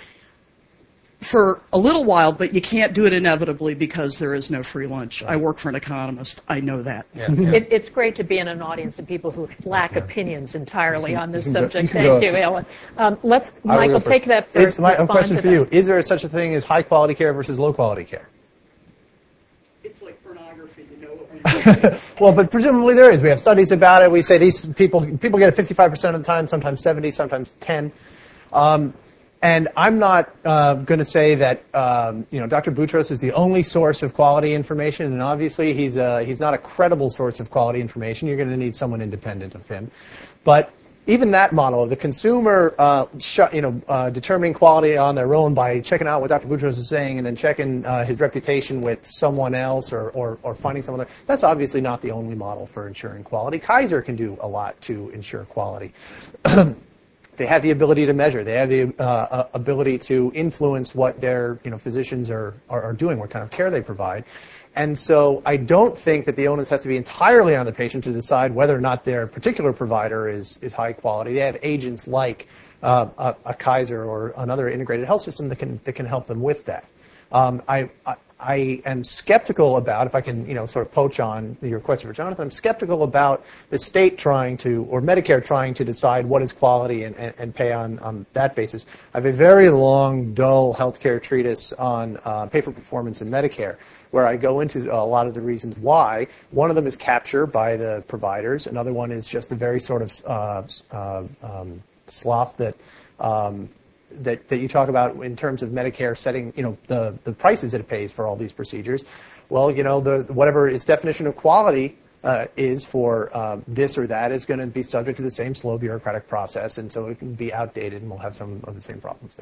for a little while, but you can't do it inevitably because there is no free lunch. I work for an economist. I know that. Yeah, yeah. It, it's great to be in an audience of people who lack opinions entirely on this You can go- subject. you can go. Thank you, Ellen. Um, let's, I will Michael, go take that Is first. my, a respond question to for that. you. Is there such a thing as high quality care versus low quality care? It's like pornography, you know what we do. Well, but presumably there is. We have studies about it. We say these people people get it fifty-five percent of the time, sometimes seventy, sometimes ten. Um, and I'm not uh, going to say that um, you know Doctor Boutros is the only source of quality information, and obviously he's uh, he's not a credible source of quality information. You're going to need someone independent of him. But even that model of the consumer, uh, sh- you know, uh, determining quality on their own by checking out what Doctor Boutros is saying and then checking uh, his reputation with someone else or, or, or finding someone else, that's obviously not the only model for ensuring quality. Kaiser can do a lot to ensure quality. They have the ability to measure. They have the uh, ability to influence what their you know, physicians are, are, are doing, what kind of care they provide. And so I don't think that the onus has to be entirely on the patient to decide whether or not their particular provider is, is high quality. They have agents like uh, a, a Kaiser or another integrated health system that can that can help them with that. Um, I, I I am skeptical about, if I can, you know, sort of poach on your question for Jonathan, I'm skeptical about the state trying to, or Medicare trying to decide what is quality and, and, and pay on, on that basis. I have a very long, dull healthcare treatise on uh, pay for performance in Medicare, where I go into a lot of the reasons why. One of them is capture by the providers. Another one is just the very sort of uh, uh, um, sloth that um, that, that you talk about in terms of Medicare setting, you know, the, the prices that it pays for all these procedures. Well, you know, the whatever its definition of quality uh, is for uh, this or that is going to be subject to the same slow bureaucratic process, and so it can be outdated, and we'll have some of the same problems there.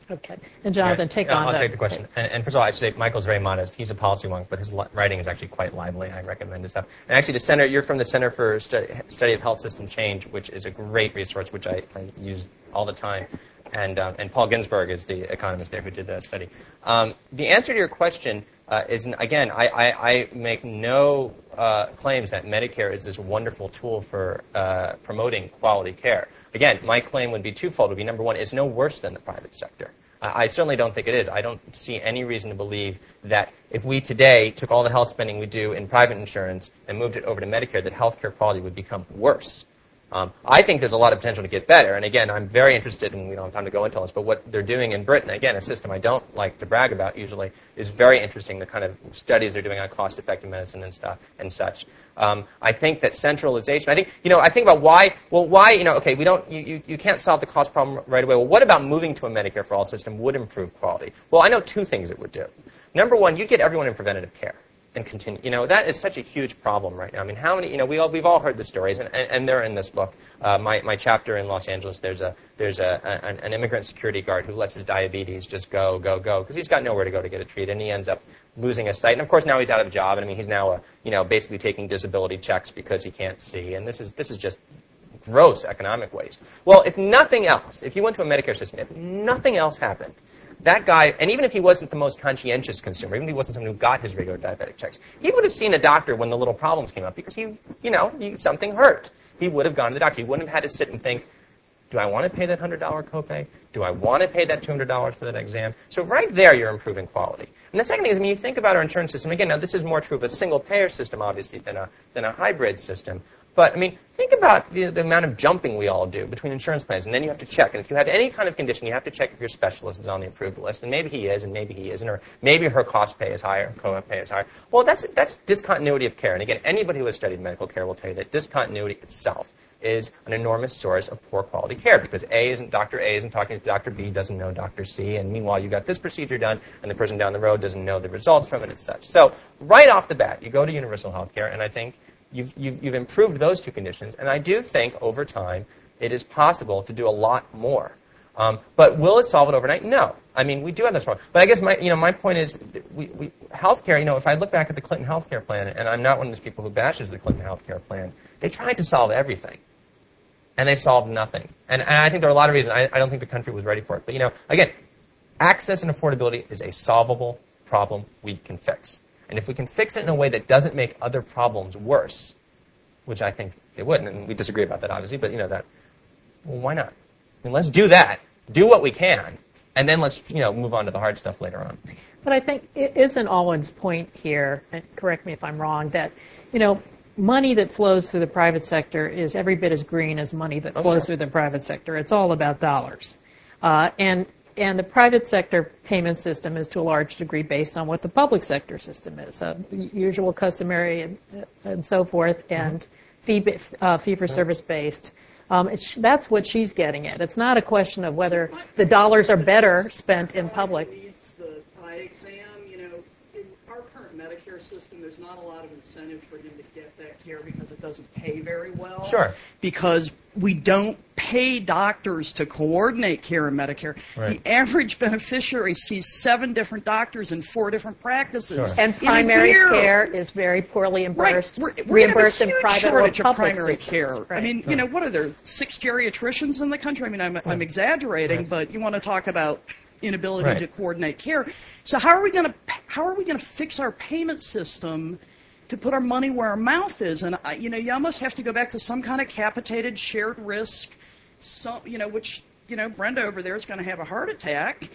Okay. And Jonathan, take yeah, on I'll that. take the question. And, and first of all, I should say Michael's very modest. He's a policy wonk, but his li- writing is actually quite lively. I recommend his stuff. And actually, the center, you're from the Center for Study, Study of Health System Change, which is a great resource, which I, I use all the time. And, um, and Paul Ginsberg is the economist there who did that study. Um, the answer to your question uh, is, again, I, I, I make no uh, claims that Medicare is this wonderful tool for uh, promoting quality care. Again, my claim would be twofold. It would be, number one, it's no worse than the private sector. I, I certainly don't think it is. I don't see any reason to believe that if we today took all the health spending we do in private insurance and moved it over to Medicare, that healthcare quality would become worse. Um, I think there's a lot of potential to get better. And again, I'm very interested, and we don't have time to go into this, but what they're doing in Britain, again, a system I don't like to brag about usually, is very interesting, the kind of studies they're doing on cost-effective medicine and stuff and such. Um, I think that centralization, I think, you know, I think about why, well, why, you know, okay, we don't, you, you, you can't solve the cost problem right away. Well, what about moving to a Medicare for all system would improve quality? Well, I know two things it would do. Number one, you'd get everyone in preventative care. And continue. You know, that is such a huge problem right now. I mean, how many, you know, we all, we've all heard the stories, and, and, and they're in this book. Uh, my, my chapter in Los Angeles, there's a there's a, a an, an immigrant security guard who lets his diabetes just go, go, go, because he's got nowhere to go to get it treated, and he ends up losing his sight. And of course, now he's out of a job, and I mean, he's now, a, you know, basically taking disability checks because he can't see, and this is this is just gross economic waste. Well, if nothing else, if you went to a Medicare system, if nothing else happened, that guy, and even if he wasn't the most conscientious consumer, even if he wasn't someone who got his regular diabetic checks, he would have seen a doctor when the little problems came up because he, you know, he, something hurt. He would have gone to the doctor. He wouldn't have had to sit and think, do I want to pay that one hundred dollars copay? Do I want to pay that two hundred dollars for that exam? So right there, you're improving quality. And the second thing is, when you think about our insurance system, again, now this is more true of a single-payer system, obviously, than a, than a hybrid system. But, I mean, think about the, the amount of jumping we all do between insurance plans, and then you have to check. And if you have any kind of condition, you have to check if your specialist is on the approved list, and maybe he is, and maybe he isn't, or maybe her cost pay is higher, co-pay is higher. Well, that's that's discontinuity of care. And again, anybody who has studied medical care will tell you that discontinuity itself is an enormous source of poor quality care, because A isn't Doctor A isn't talking to Doctor B, doesn't know Doctor C, and meanwhile you got this procedure done, and the person down the road doesn't know the results from it and such. So right off the bat, you go to universal health care, and I think You've, you've, you've improved those two conditions, and I do think over time it is possible to do a lot more. Um, but will it solve it overnight? No. I mean, we do have this problem. But I guess my, you know, my point is, we, we, healthcare. You know, if I look back at the Clinton healthcare plan, and I'm not one of those people who bashes the Clinton healthcare plan, they tried to solve everything, and they solved nothing. And, and I think there are a lot of reasons. I, I don't think the country was ready for it. But you know, again, access and affordability is a solvable problem we can fix. And if we can fix it in a way that doesn't make other problems worse, which I think it wouldn't, and we disagree about that, obviously, but, you know, that, well, why not? I mean, let's do that, do what we can, and then let's, you know, move on to the hard stuff later on. But I think it isn't Alwyn's point here, and correct me if I'm wrong, that, you know, money that flows through the private sector is every bit as green as money that Oh, flows sure. through the private sector. It's all about dollars. Uh, and And the private sector payment system is to a large degree based on what the public sector system is, uh, usual, customary, and, and so forth, and fee, uh, fee-for-service based. Um, it's, that's what she's getting at. It's not a question of whether the dollars are better spent in public. Needs the eye exam. You know, in our current Medicare system, there's not a lot of incentive for him to get that care because it doesn't pay very well. Sure. Because we don't pay doctors to coordinate care in Medicare. Right. The average beneficiary sees seven different doctors in four different practices. Sure. And in a primary year. care is very poorly reimbursed, Right. We're, we're reimbursed gonna in have a huge private or shortage of public primary systems. care. Right. I mean, you know, what are there, six geriatricians in the country? I mean, I'm, I'm exaggerating, Right. but you want to talk about inability Right. to coordinate care. So how are we going to how are we going to fix our payment system to put our money where our mouth is? And I, you know, you almost have to go back to some kind of capitated shared risk, some, you know, which you know, Brenda over there is going to have a heart attack.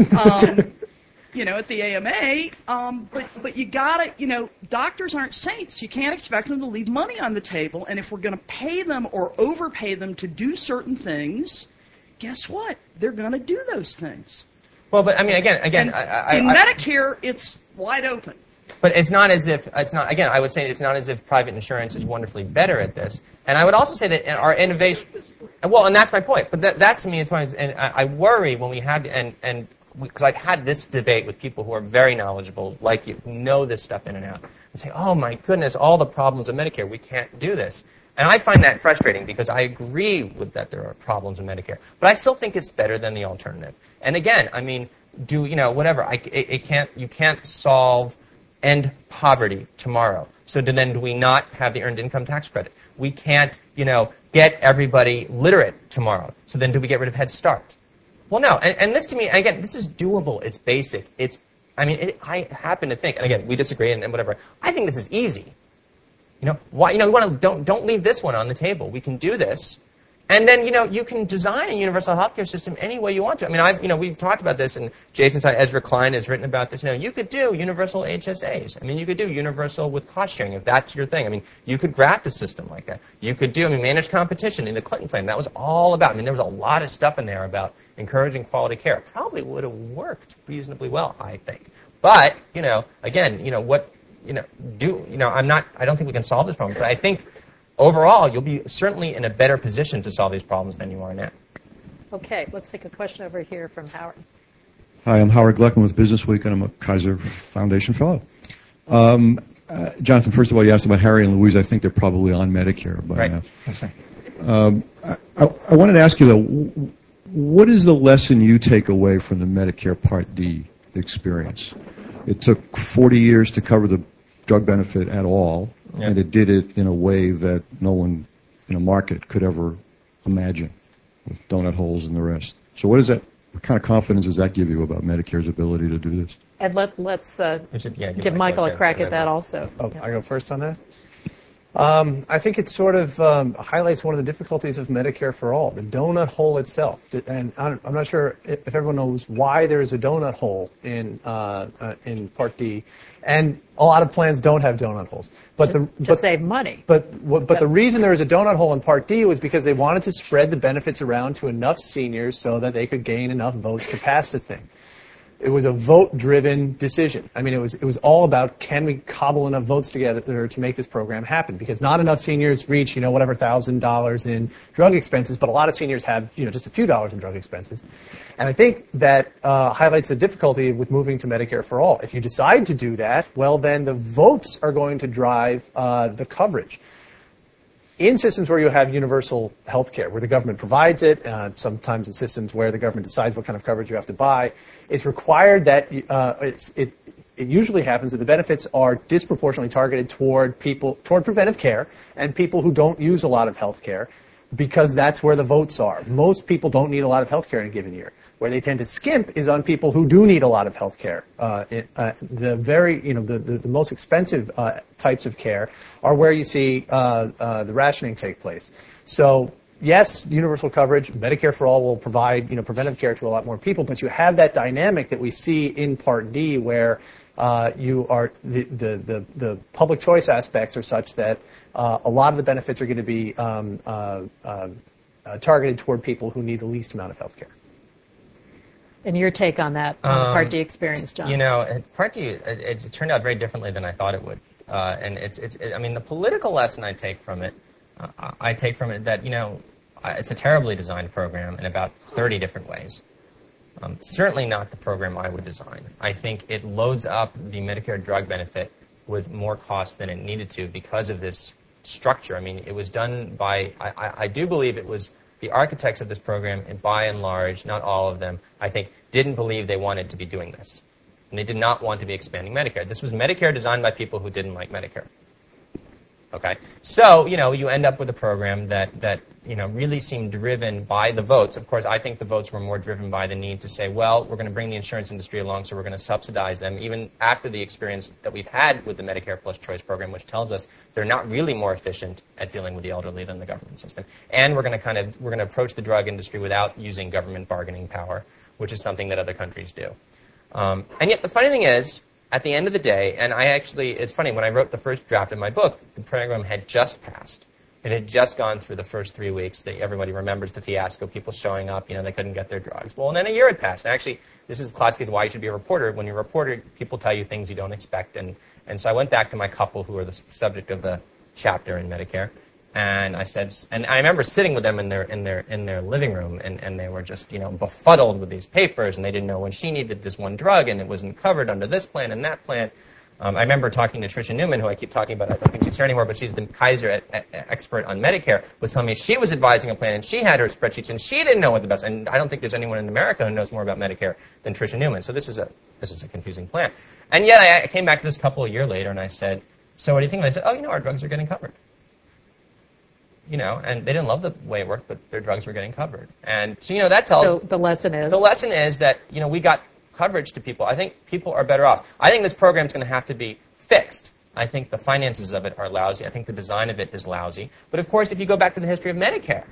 Um, you know, at the A M A, um, but but you gotta, you know, doctors aren't saints. You can't expect them to leave money on the table. And if we're going to pay them or overpay them to do certain things, guess what? They're going to do those things. Well, but I mean, again, again, And I, I, in I, Medicare, it's wide open. But it's not as if it's not. Again, I would say it's not as if private insurance is wonderfully better at this. And I would also say that our innovation. Well, and that's my point. But that, that to me is why. And I, I worry when we have and and because I've had this debate with people who are very knowledgeable, like you, who know this stuff in and out, and say, "Oh my goodness, all the problems of Medicare, we can't do this." And I find that frustrating because I agree with that there are problems in Medicare, but I still think it's better than the alternative. And again, I mean, do you know whatever? I, it, it can't. You can't solve end poverty tomorrow. So then, do we not have the earned income tax credit? We can't, you know, get everybody literate tomorrow. So then, do we get rid of Head Start? Well, no. And, and this, to me, again, this is doable. It's basic. It's. I mean, it, I happen to think, and again, we disagree and, and whatever. I think this is easy. You know, why? You know, we want to don't don't leave this one on the table. We can do this, and then you know you can design a universal healthcare system any way you want to. I mean, I've you know we've talked about this, and Jason's side, Ezra Klein has written about this. You know, you could do universal H S As. I mean, you could do universal with cost sharing if that's your thing. I mean, you could graft a system like that. You could do I mean managed competition in the Clinton plan. That was all about. I mean, there was a lot of stuff in there about encouraging quality care. It probably would have worked reasonably well, I think. But you know, again, you know what. You know, do you know? I'm not. I don't think we can solve this problem, but I think overall you'll be certainly in a better position to solve these problems than you are now. Okay, let's take a question over here from Howard. Hi, I'm Howard Gleckman with Business Week, and I'm a Kaiser Foundation fellow. Um, uh, Jonathan, first of all, you asked about Harry and Louise. I think they're probably on Medicare by right. now. That's right. Um, I, I, I wanted to ask you though, what is the lesson you take away from the Medicare Part D experience? It took forty years to cover the drug benefit at all, yeah. and it did it in a way that no one in a market could ever imagine, with donut holes and the rest. So what is that? What kind of confidence does that give you about Medicare's ability to do this? And let, let's uh, should, yeah, give, give Michael a crack at that also. Oh, yeah. I go first on that? Um, I think it sort of um, highlights one of the difficulties of Medicare for All, the donut hole itself. And I'm not sure if everyone knows why there is a donut hole in uh, uh, in Part D, and a lot of plans don't have donut holes. But to, the to but, save money. But but, but the reason there is a donut hole in Part D was because they wanted to spread the benefits around to enough seniors so that they could gain enough votes to pass the thing. It was a vote-driven decision. I mean, it was it was all about can we cobble enough votes together to make this program happen? Because not enough seniors reach, you know, whatever thousand dollars in drug expenses, but a lot of seniors have, you know, just a few dollars in drug expenses. And I think that uh, highlights the difficulty with moving to Medicare for All. If you decide to do that, well, then the votes are going to drive uh, the coverage. In systems where you have universal health care, where the government provides it, uh, sometimes in systems where the government decides what kind of coverage you have to buy, it's required that uh, it's, it, it usually happens that the benefits are disproportionately targeted toward people, toward preventive care and people who don't use a lot of health care, because that's where the votes are. Most people don't need a lot of health care in a given year. Where they tend to skimp is on people who do need a lot of health care. Uh, it, uh, the very, you know, the, the, the most expensive uh, types of care are where you see uh, uh, the rationing take place. So, yes, universal coverage, Medicare for All will provide, you know, preventive care to a lot more people, but you have that dynamic that we see in Part D where uh, you are the, the, the, the public choice aspects are such that uh, a lot of the benefits are going to be um, uh, uh, uh, targeted toward people who need the least amount of health care. And your take on that on um, the Part D experience, John? You know, Part D, it, it, it turned out very differently than I thought it would. Uh, and it's, it's, it, I mean, the political lesson I take from it, uh, I take from it that, you know, it's a terribly designed program in about thirty different ways. Um, certainly not the program I would design. I think it loads up the Medicare drug benefit with more cost than it needed to because of this structure. I mean, it was done by, I, I, I do believe it was the architects of this program, and by and large, not all of them, I think, didn't believe they wanted to be doing this. And they did not want to be expanding Medicare. This was Medicare designed by people who didn't like Medicare. Okay? So, you know, you end up with a program that, that, you know, really seemed driven by the votes. Of course, I think the votes were more driven by the need to say, well, we're going to bring the insurance industry along, so we're going to subsidize them, even after the experience that we've had with the Medicare Plus Choice program, which tells us they're not really more efficient at dealing with the elderly than the government system. And we're going to kind of, we're going to approach the drug industry without using government bargaining power, which is something that other countries do. Um, and yet the funny thing is, at the end of the day, and I actually, it's funny, when I wrote the first draft of my book, the program had just passed. It had just gone through the first three weeks. That everybody remembers the fiasco, people showing up, you know, they couldn't get their drugs. Well, and then a year had passed. And actually, this is a classic case of why you should be a reporter. When you're a reporter, people tell you things you don't expect. And, and so I went back to my couple who were the subject of the chapter in Medicare. And I said, and I remember sitting with them in their in their in their living room, and, and they were just, you know, befuddled with these papers, and they didn't know when she needed this one drug, and it wasn't covered under this plan and that plan. Um, I remember talking to Tricia Newman, who I keep talking about. I don't think she's here anymore, but she's the Kaiser at, at, expert on Medicare, was telling me she was advising a plan, and she had her spreadsheets, and she didn't know what the best. And I don't think there's anyone in America who knows more about Medicare than Tricia Newman. So this is a this is a confusing plan. And yet I, I came back to this couple a year later, and I said, "So what do you think?" And they said, "Oh, you know, our drugs are getting covered." You know, and they didn't love the way it worked, but their drugs were getting covered. And so, you know, that tells... So the lesson is? The lesson is that, you know, we got coverage to people. I think people are better off. I think this program is going to have to be fixed. I think the finances of it are lousy. I think the design of it is lousy. But, of course, if you go back to the history of Medicare,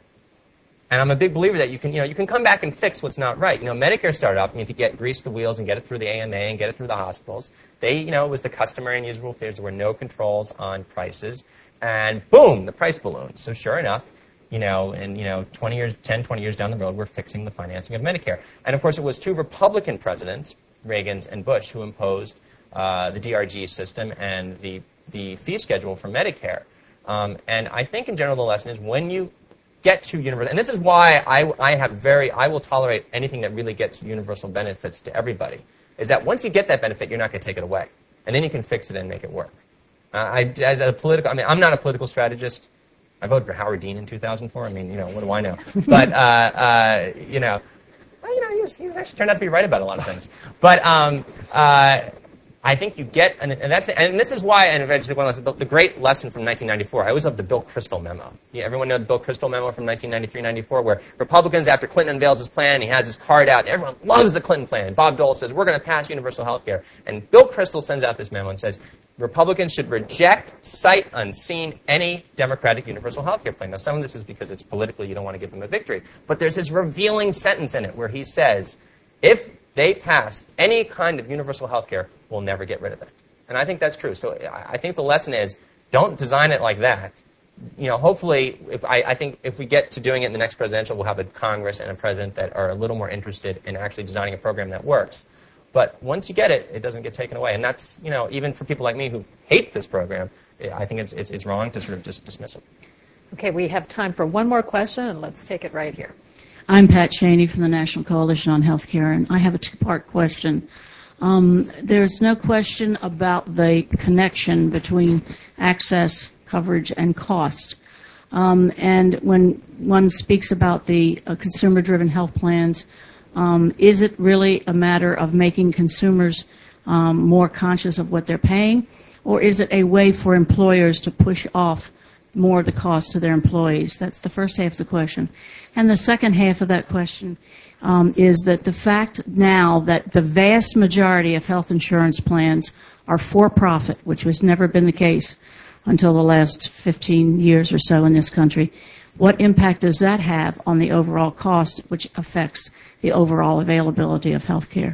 and I'm a big believer that you can, you know, you can come back and fix what's not right. You know, Medicare started off, you need to get grease the wheels and get it through the A M A and get it through the hospitals. They, you know, it was the customary and usual fees. There were no controls on prices. And boom, the price ballooned. So sure enough, you know, and, you know, twenty years, ten, twenty years down the road, we're fixing the financing of Medicare. And, of course, it was two Republican presidents, Reagan's and Bush, who imposed uh, the D R G system and the, the fee schedule for Medicare. Um, and I think, in general, the lesson is when you get to universal, and this is why I, I have very, I will tolerate anything that really gets universal benefits to everybody, is that once you get that benefit, you're not going to take it away. And then you can fix it and make it work. Uh, I, as a political, I mean, I'm not a political strategist. I voted for Howard Dean in two thousand four. I mean, you know, what do I know? But, uh, uh, you know, well, you know, he, was, he actually turned out to be right about a lot of things. But um, uh, I think you get, and, and that's, the, and this is why, and eventually one lesson, the, the great lesson from nineteen ninety-four. I always love the Bill Kristol memo. Yeah, everyone know the Bill Kristol memo from nineteen ninety-three ninety-four, where Republicans, after Clinton unveils his plan, he has his card out, and everyone loves the Clinton plan. Bob Dole says, we're going to pass universal health care. And Bill Kristol sends out this memo and says, Republicans should reject, sight unseen, any Democratic universal health care plan. Now, some of this is because it's politically, you don't want to give them a victory. But there's this revealing sentence in it where he says, if they pass any kind of universal health care, we'll never get rid of it. And I think that's true. So I think the lesson is, don't design it like that. You know, hopefully, if I, I think if we get to doing it in the next presidential, we'll have a Congress and a president that are a little more interested in actually designing a program that works. But once you get it, it doesn't get taken away. And that's, you know, even for people like me who hate this program, I think it's it's, it's wrong to sort of just dismiss it. Okay, we have time for one more question, and let's take it right here. I'm Pat Cheney from the National Coalition on Healthcare, and I have a two-part question. Um, there's no question about the connection between access, coverage, and cost. Um, and when one speaks about the uh, consumer-driven health plans, Um, is it really a matter of making consumers um, more conscious of what they're paying, or is it a way for employers to push off more of the cost to their employees? That's the first half of the question. And the second half of that question um, is that the fact now that the vast majority of health insurance plans are for-profit, which has never been the case until the last fifteen years or so in this country, what impact does that have on the overall cost, which affects the overall availability of health care?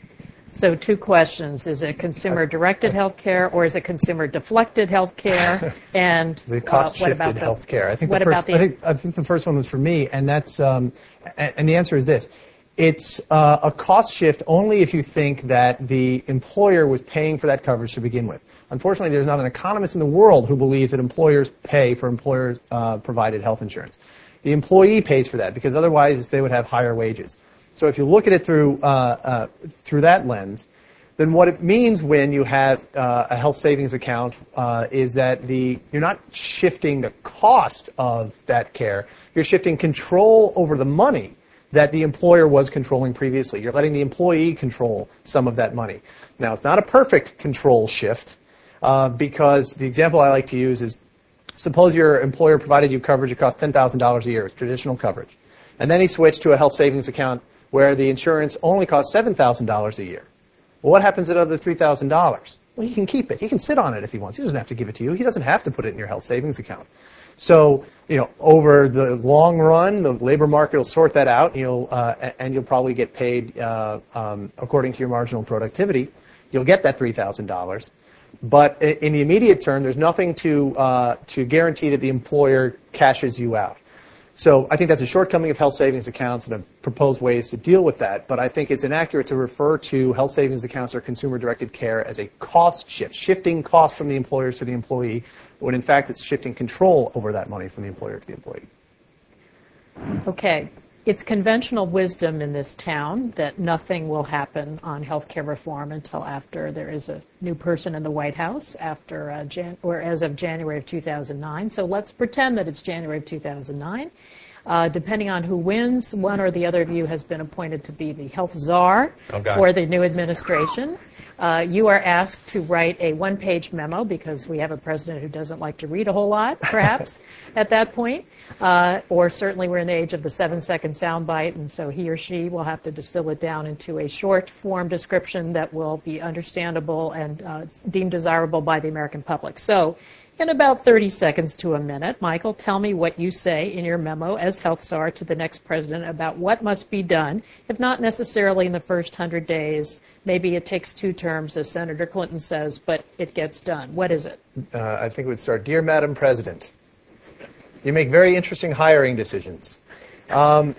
So two questions. Is it consumer-directed health care, or is it consumer-deflected health care? And is it cost-shifted uh, what about health care? I think what the first, about the, I think, I think the first one was for me, and that's um, and, and the answer is this. It's uh, a cost shift only if you think that the employer was paying for that coverage to begin with. Unfortunately, there's not an economist in the world who believes that employers pay for employer-provided uh, health insurance. The employee pays for that because otherwise they would have higher wages. So if you look at it through uh, uh, through that lens, then what it means when you have uh, a health savings account uh, is that the you're not shifting the cost of that care. You're shifting control over the money that the employer was controlling previously. You're letting the employee control some of that money. Now, it's not a perfect control shift uh, because the example I like to use is, suppose your employer provided you coverage that cost ten thousand dollars a year. It's traditional coverage. And then he switched to a health savings account where the insurance only costs seven thousand dollars a year. Well, what happens at other three thousand dollars? Well, he can keep it. He can sit on it if he wants. He doesn't have to give it to you. He doesn't have to put it in your health savings account. So, you know, over the long run, the labor market will sort that out, you know, uh, and you'll probably get paid uh, um, according to your marginal productivity. You'll get that three thousand dollars. But in the immediate term, there's nothing to uh, to guarantee that the employer cashes you out. So I think that's a shortcoming of health savings accounts, and I've proposed ways to deal with that. But I think it's inaccurate to refer to health savings accounts or consumer-directed care as a cost shift, shifting costs from the employers to the employee, when in fact it's shifting control over that money from the employer to the employee. Okay. it's conventional wisdom in this town that nothing will happen on health care reform until after there is a new person in the White House, after uh, Jan- or as of January of two thousand nine. So let's pretend that it's January of two thousand nine. Uh, depending on who wins, one or the other of you has been appointed to be the health czar oh, for the new administration. Uh, you are asked to write a one-page memo because we have a president who doesn't like to read a whole lot, perhaps, at that point. Uh, or certainly we're in the age of the seven-second soundbite, and so he or she will have to distill it down into a short-form description that will be understandable and uh, deemed desirable by the American public. So in about thirty seconds to a minute, Michael, tell me what you say in your memo as health czar to the next president about what must be done, if not necessarily in the first hundred days. Maybe it takes two terms, as Senator Clinton says, but it gets done. What is it? Uh, I think it would start, Dear Madam President, you make very interesting hiring decisions. Um,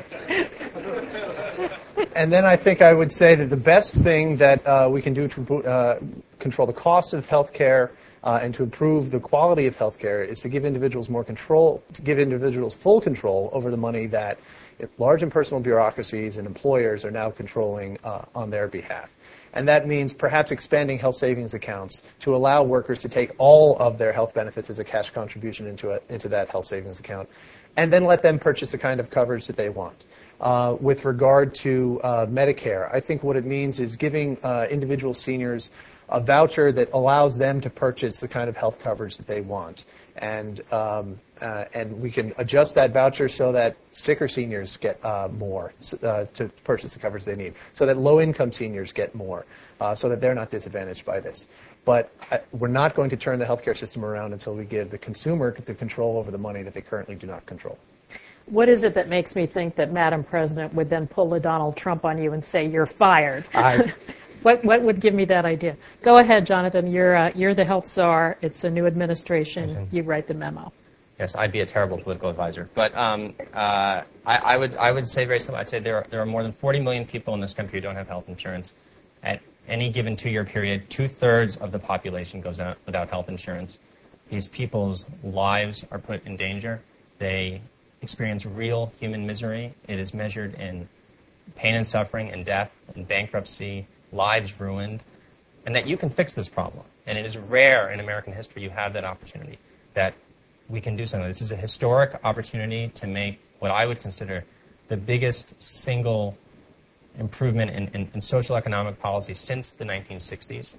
and then I think I would say that the best thing that uh, we can do to uh, control the cost of health care Uh, and to improve the quality of healthcare is to give individuals more control, to give individuals full control over the money that large impersonal bureaucracies and employers are now controlling uh, on their behalf. And that means perhaps expanding health savings accounts to allow workers to take all of their health benefits as a cash contribution into, a, into that health savings account, and then let them purchase the kind of coverage that they want. Uh, with regard to uh, Medicare, I think what it means is giving uh, individual seniors a voucher that allows them to purchase the kind of health coverage that they want. And um, uh, and we can adjust that voucher so that sicker seniors get uh, more uh, to purchase the coverage they need, so that low-income seniors get more, uh, so that they're not disadvantaged by this. But uh, we're not going to turn the healthcare system around until we give the consumer the control over the money that they currently do not control. What is it that makes me think that Madam President would then pull a Donald Trump on you and say, you're fired? I, What what would give me that idea? Go ahead, Jonathan. You're uh, you're the health czar. It's a new administration. Mm-hmm. You write the memo. Yes, I'd be a terrible political advisor. But um, uh, I, I would I would say very simply. I'd say there are, there are more than forty million people in this country who don't have health insurance. At any given two-year period, two-thirds of the population goes out without health insurance. These people's lives are put in danger. They experience real human misery. It is measured in pain and suffering and death and bankruptcy, lives ruined, and that you can fix this problem. And it is rare in American history you have that opportunity, that we can do something. This is a historic opportunity to make what I would consider the biggest single improvement in, in, in social economic policy since the nineteen sixties,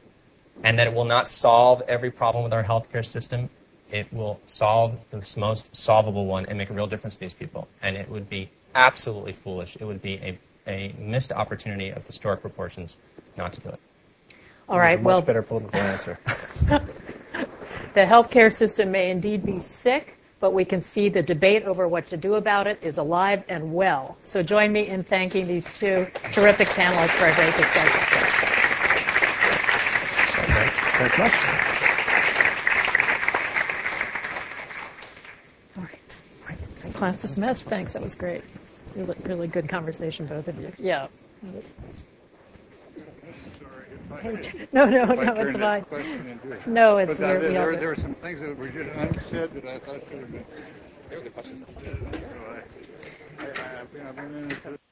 and that it will not solve every problem with our healthcare system. It will solve the most solvable one and make a real difference to these people. And it would be absolutely foolish. It would be a a missed opportunity of historic proportions not to do it. All right, much well, better political answer. The healthcare system may indeed be sick, but we can see the debate over what to do about it is alive and well. So join me in thanking these two terrific panelists for a great discussion. Thanks much. All right. All right. Class dismissed. Thanks. That was great. Really, really good conversation, both of you. Yeah. No, no, no, it's fine. No, it's but, uh, weird. there, there were some things that were just unsaid that I thought should have been. They were good questions. So I, I, I've been into